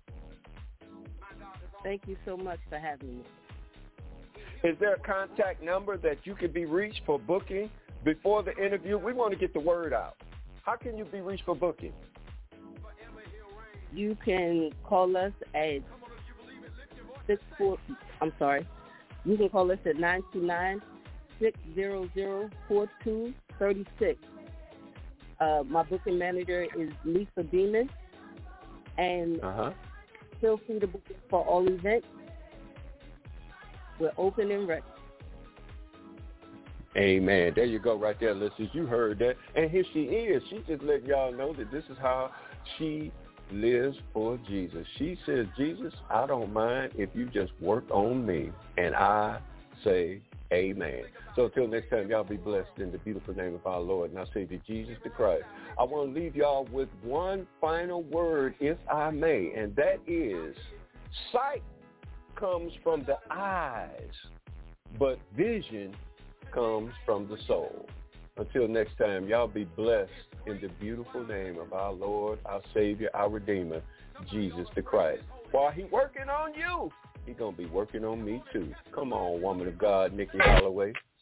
Thank you so much for having me. Is there a contact number that you can be reached for booking before the interview? We want to get the word out. How can you be reached for booking? You can call us at six four. I'm sorry. You can call us at nine two nine, six zero zero, four two three six. Uh, my booking manager is Lisa Beeman, and uh-huh. feel free to book us for all events. We're open and ready. Amen. There you go right there, listeners. You heard that. And here she is. She just let y'all know that this is how she lives for Jesus. She says, Jesus, I don't mind if you just work on me. And I say amen. So until next time, y'all be blessed in the beautiful name of our Lord and our Savior, Jesus the Christ. I want to leave y'all with one final word, if I may, and that is sight comes from the eyes, but vision comes from the soul. Until next time, y'all be blessed in the beautiful name of our Lord, our Savior, our Redeemer, Jesus the Christ. While he working on you, he's going to be working on me too. Come on, woman of God, Nikki Holloway.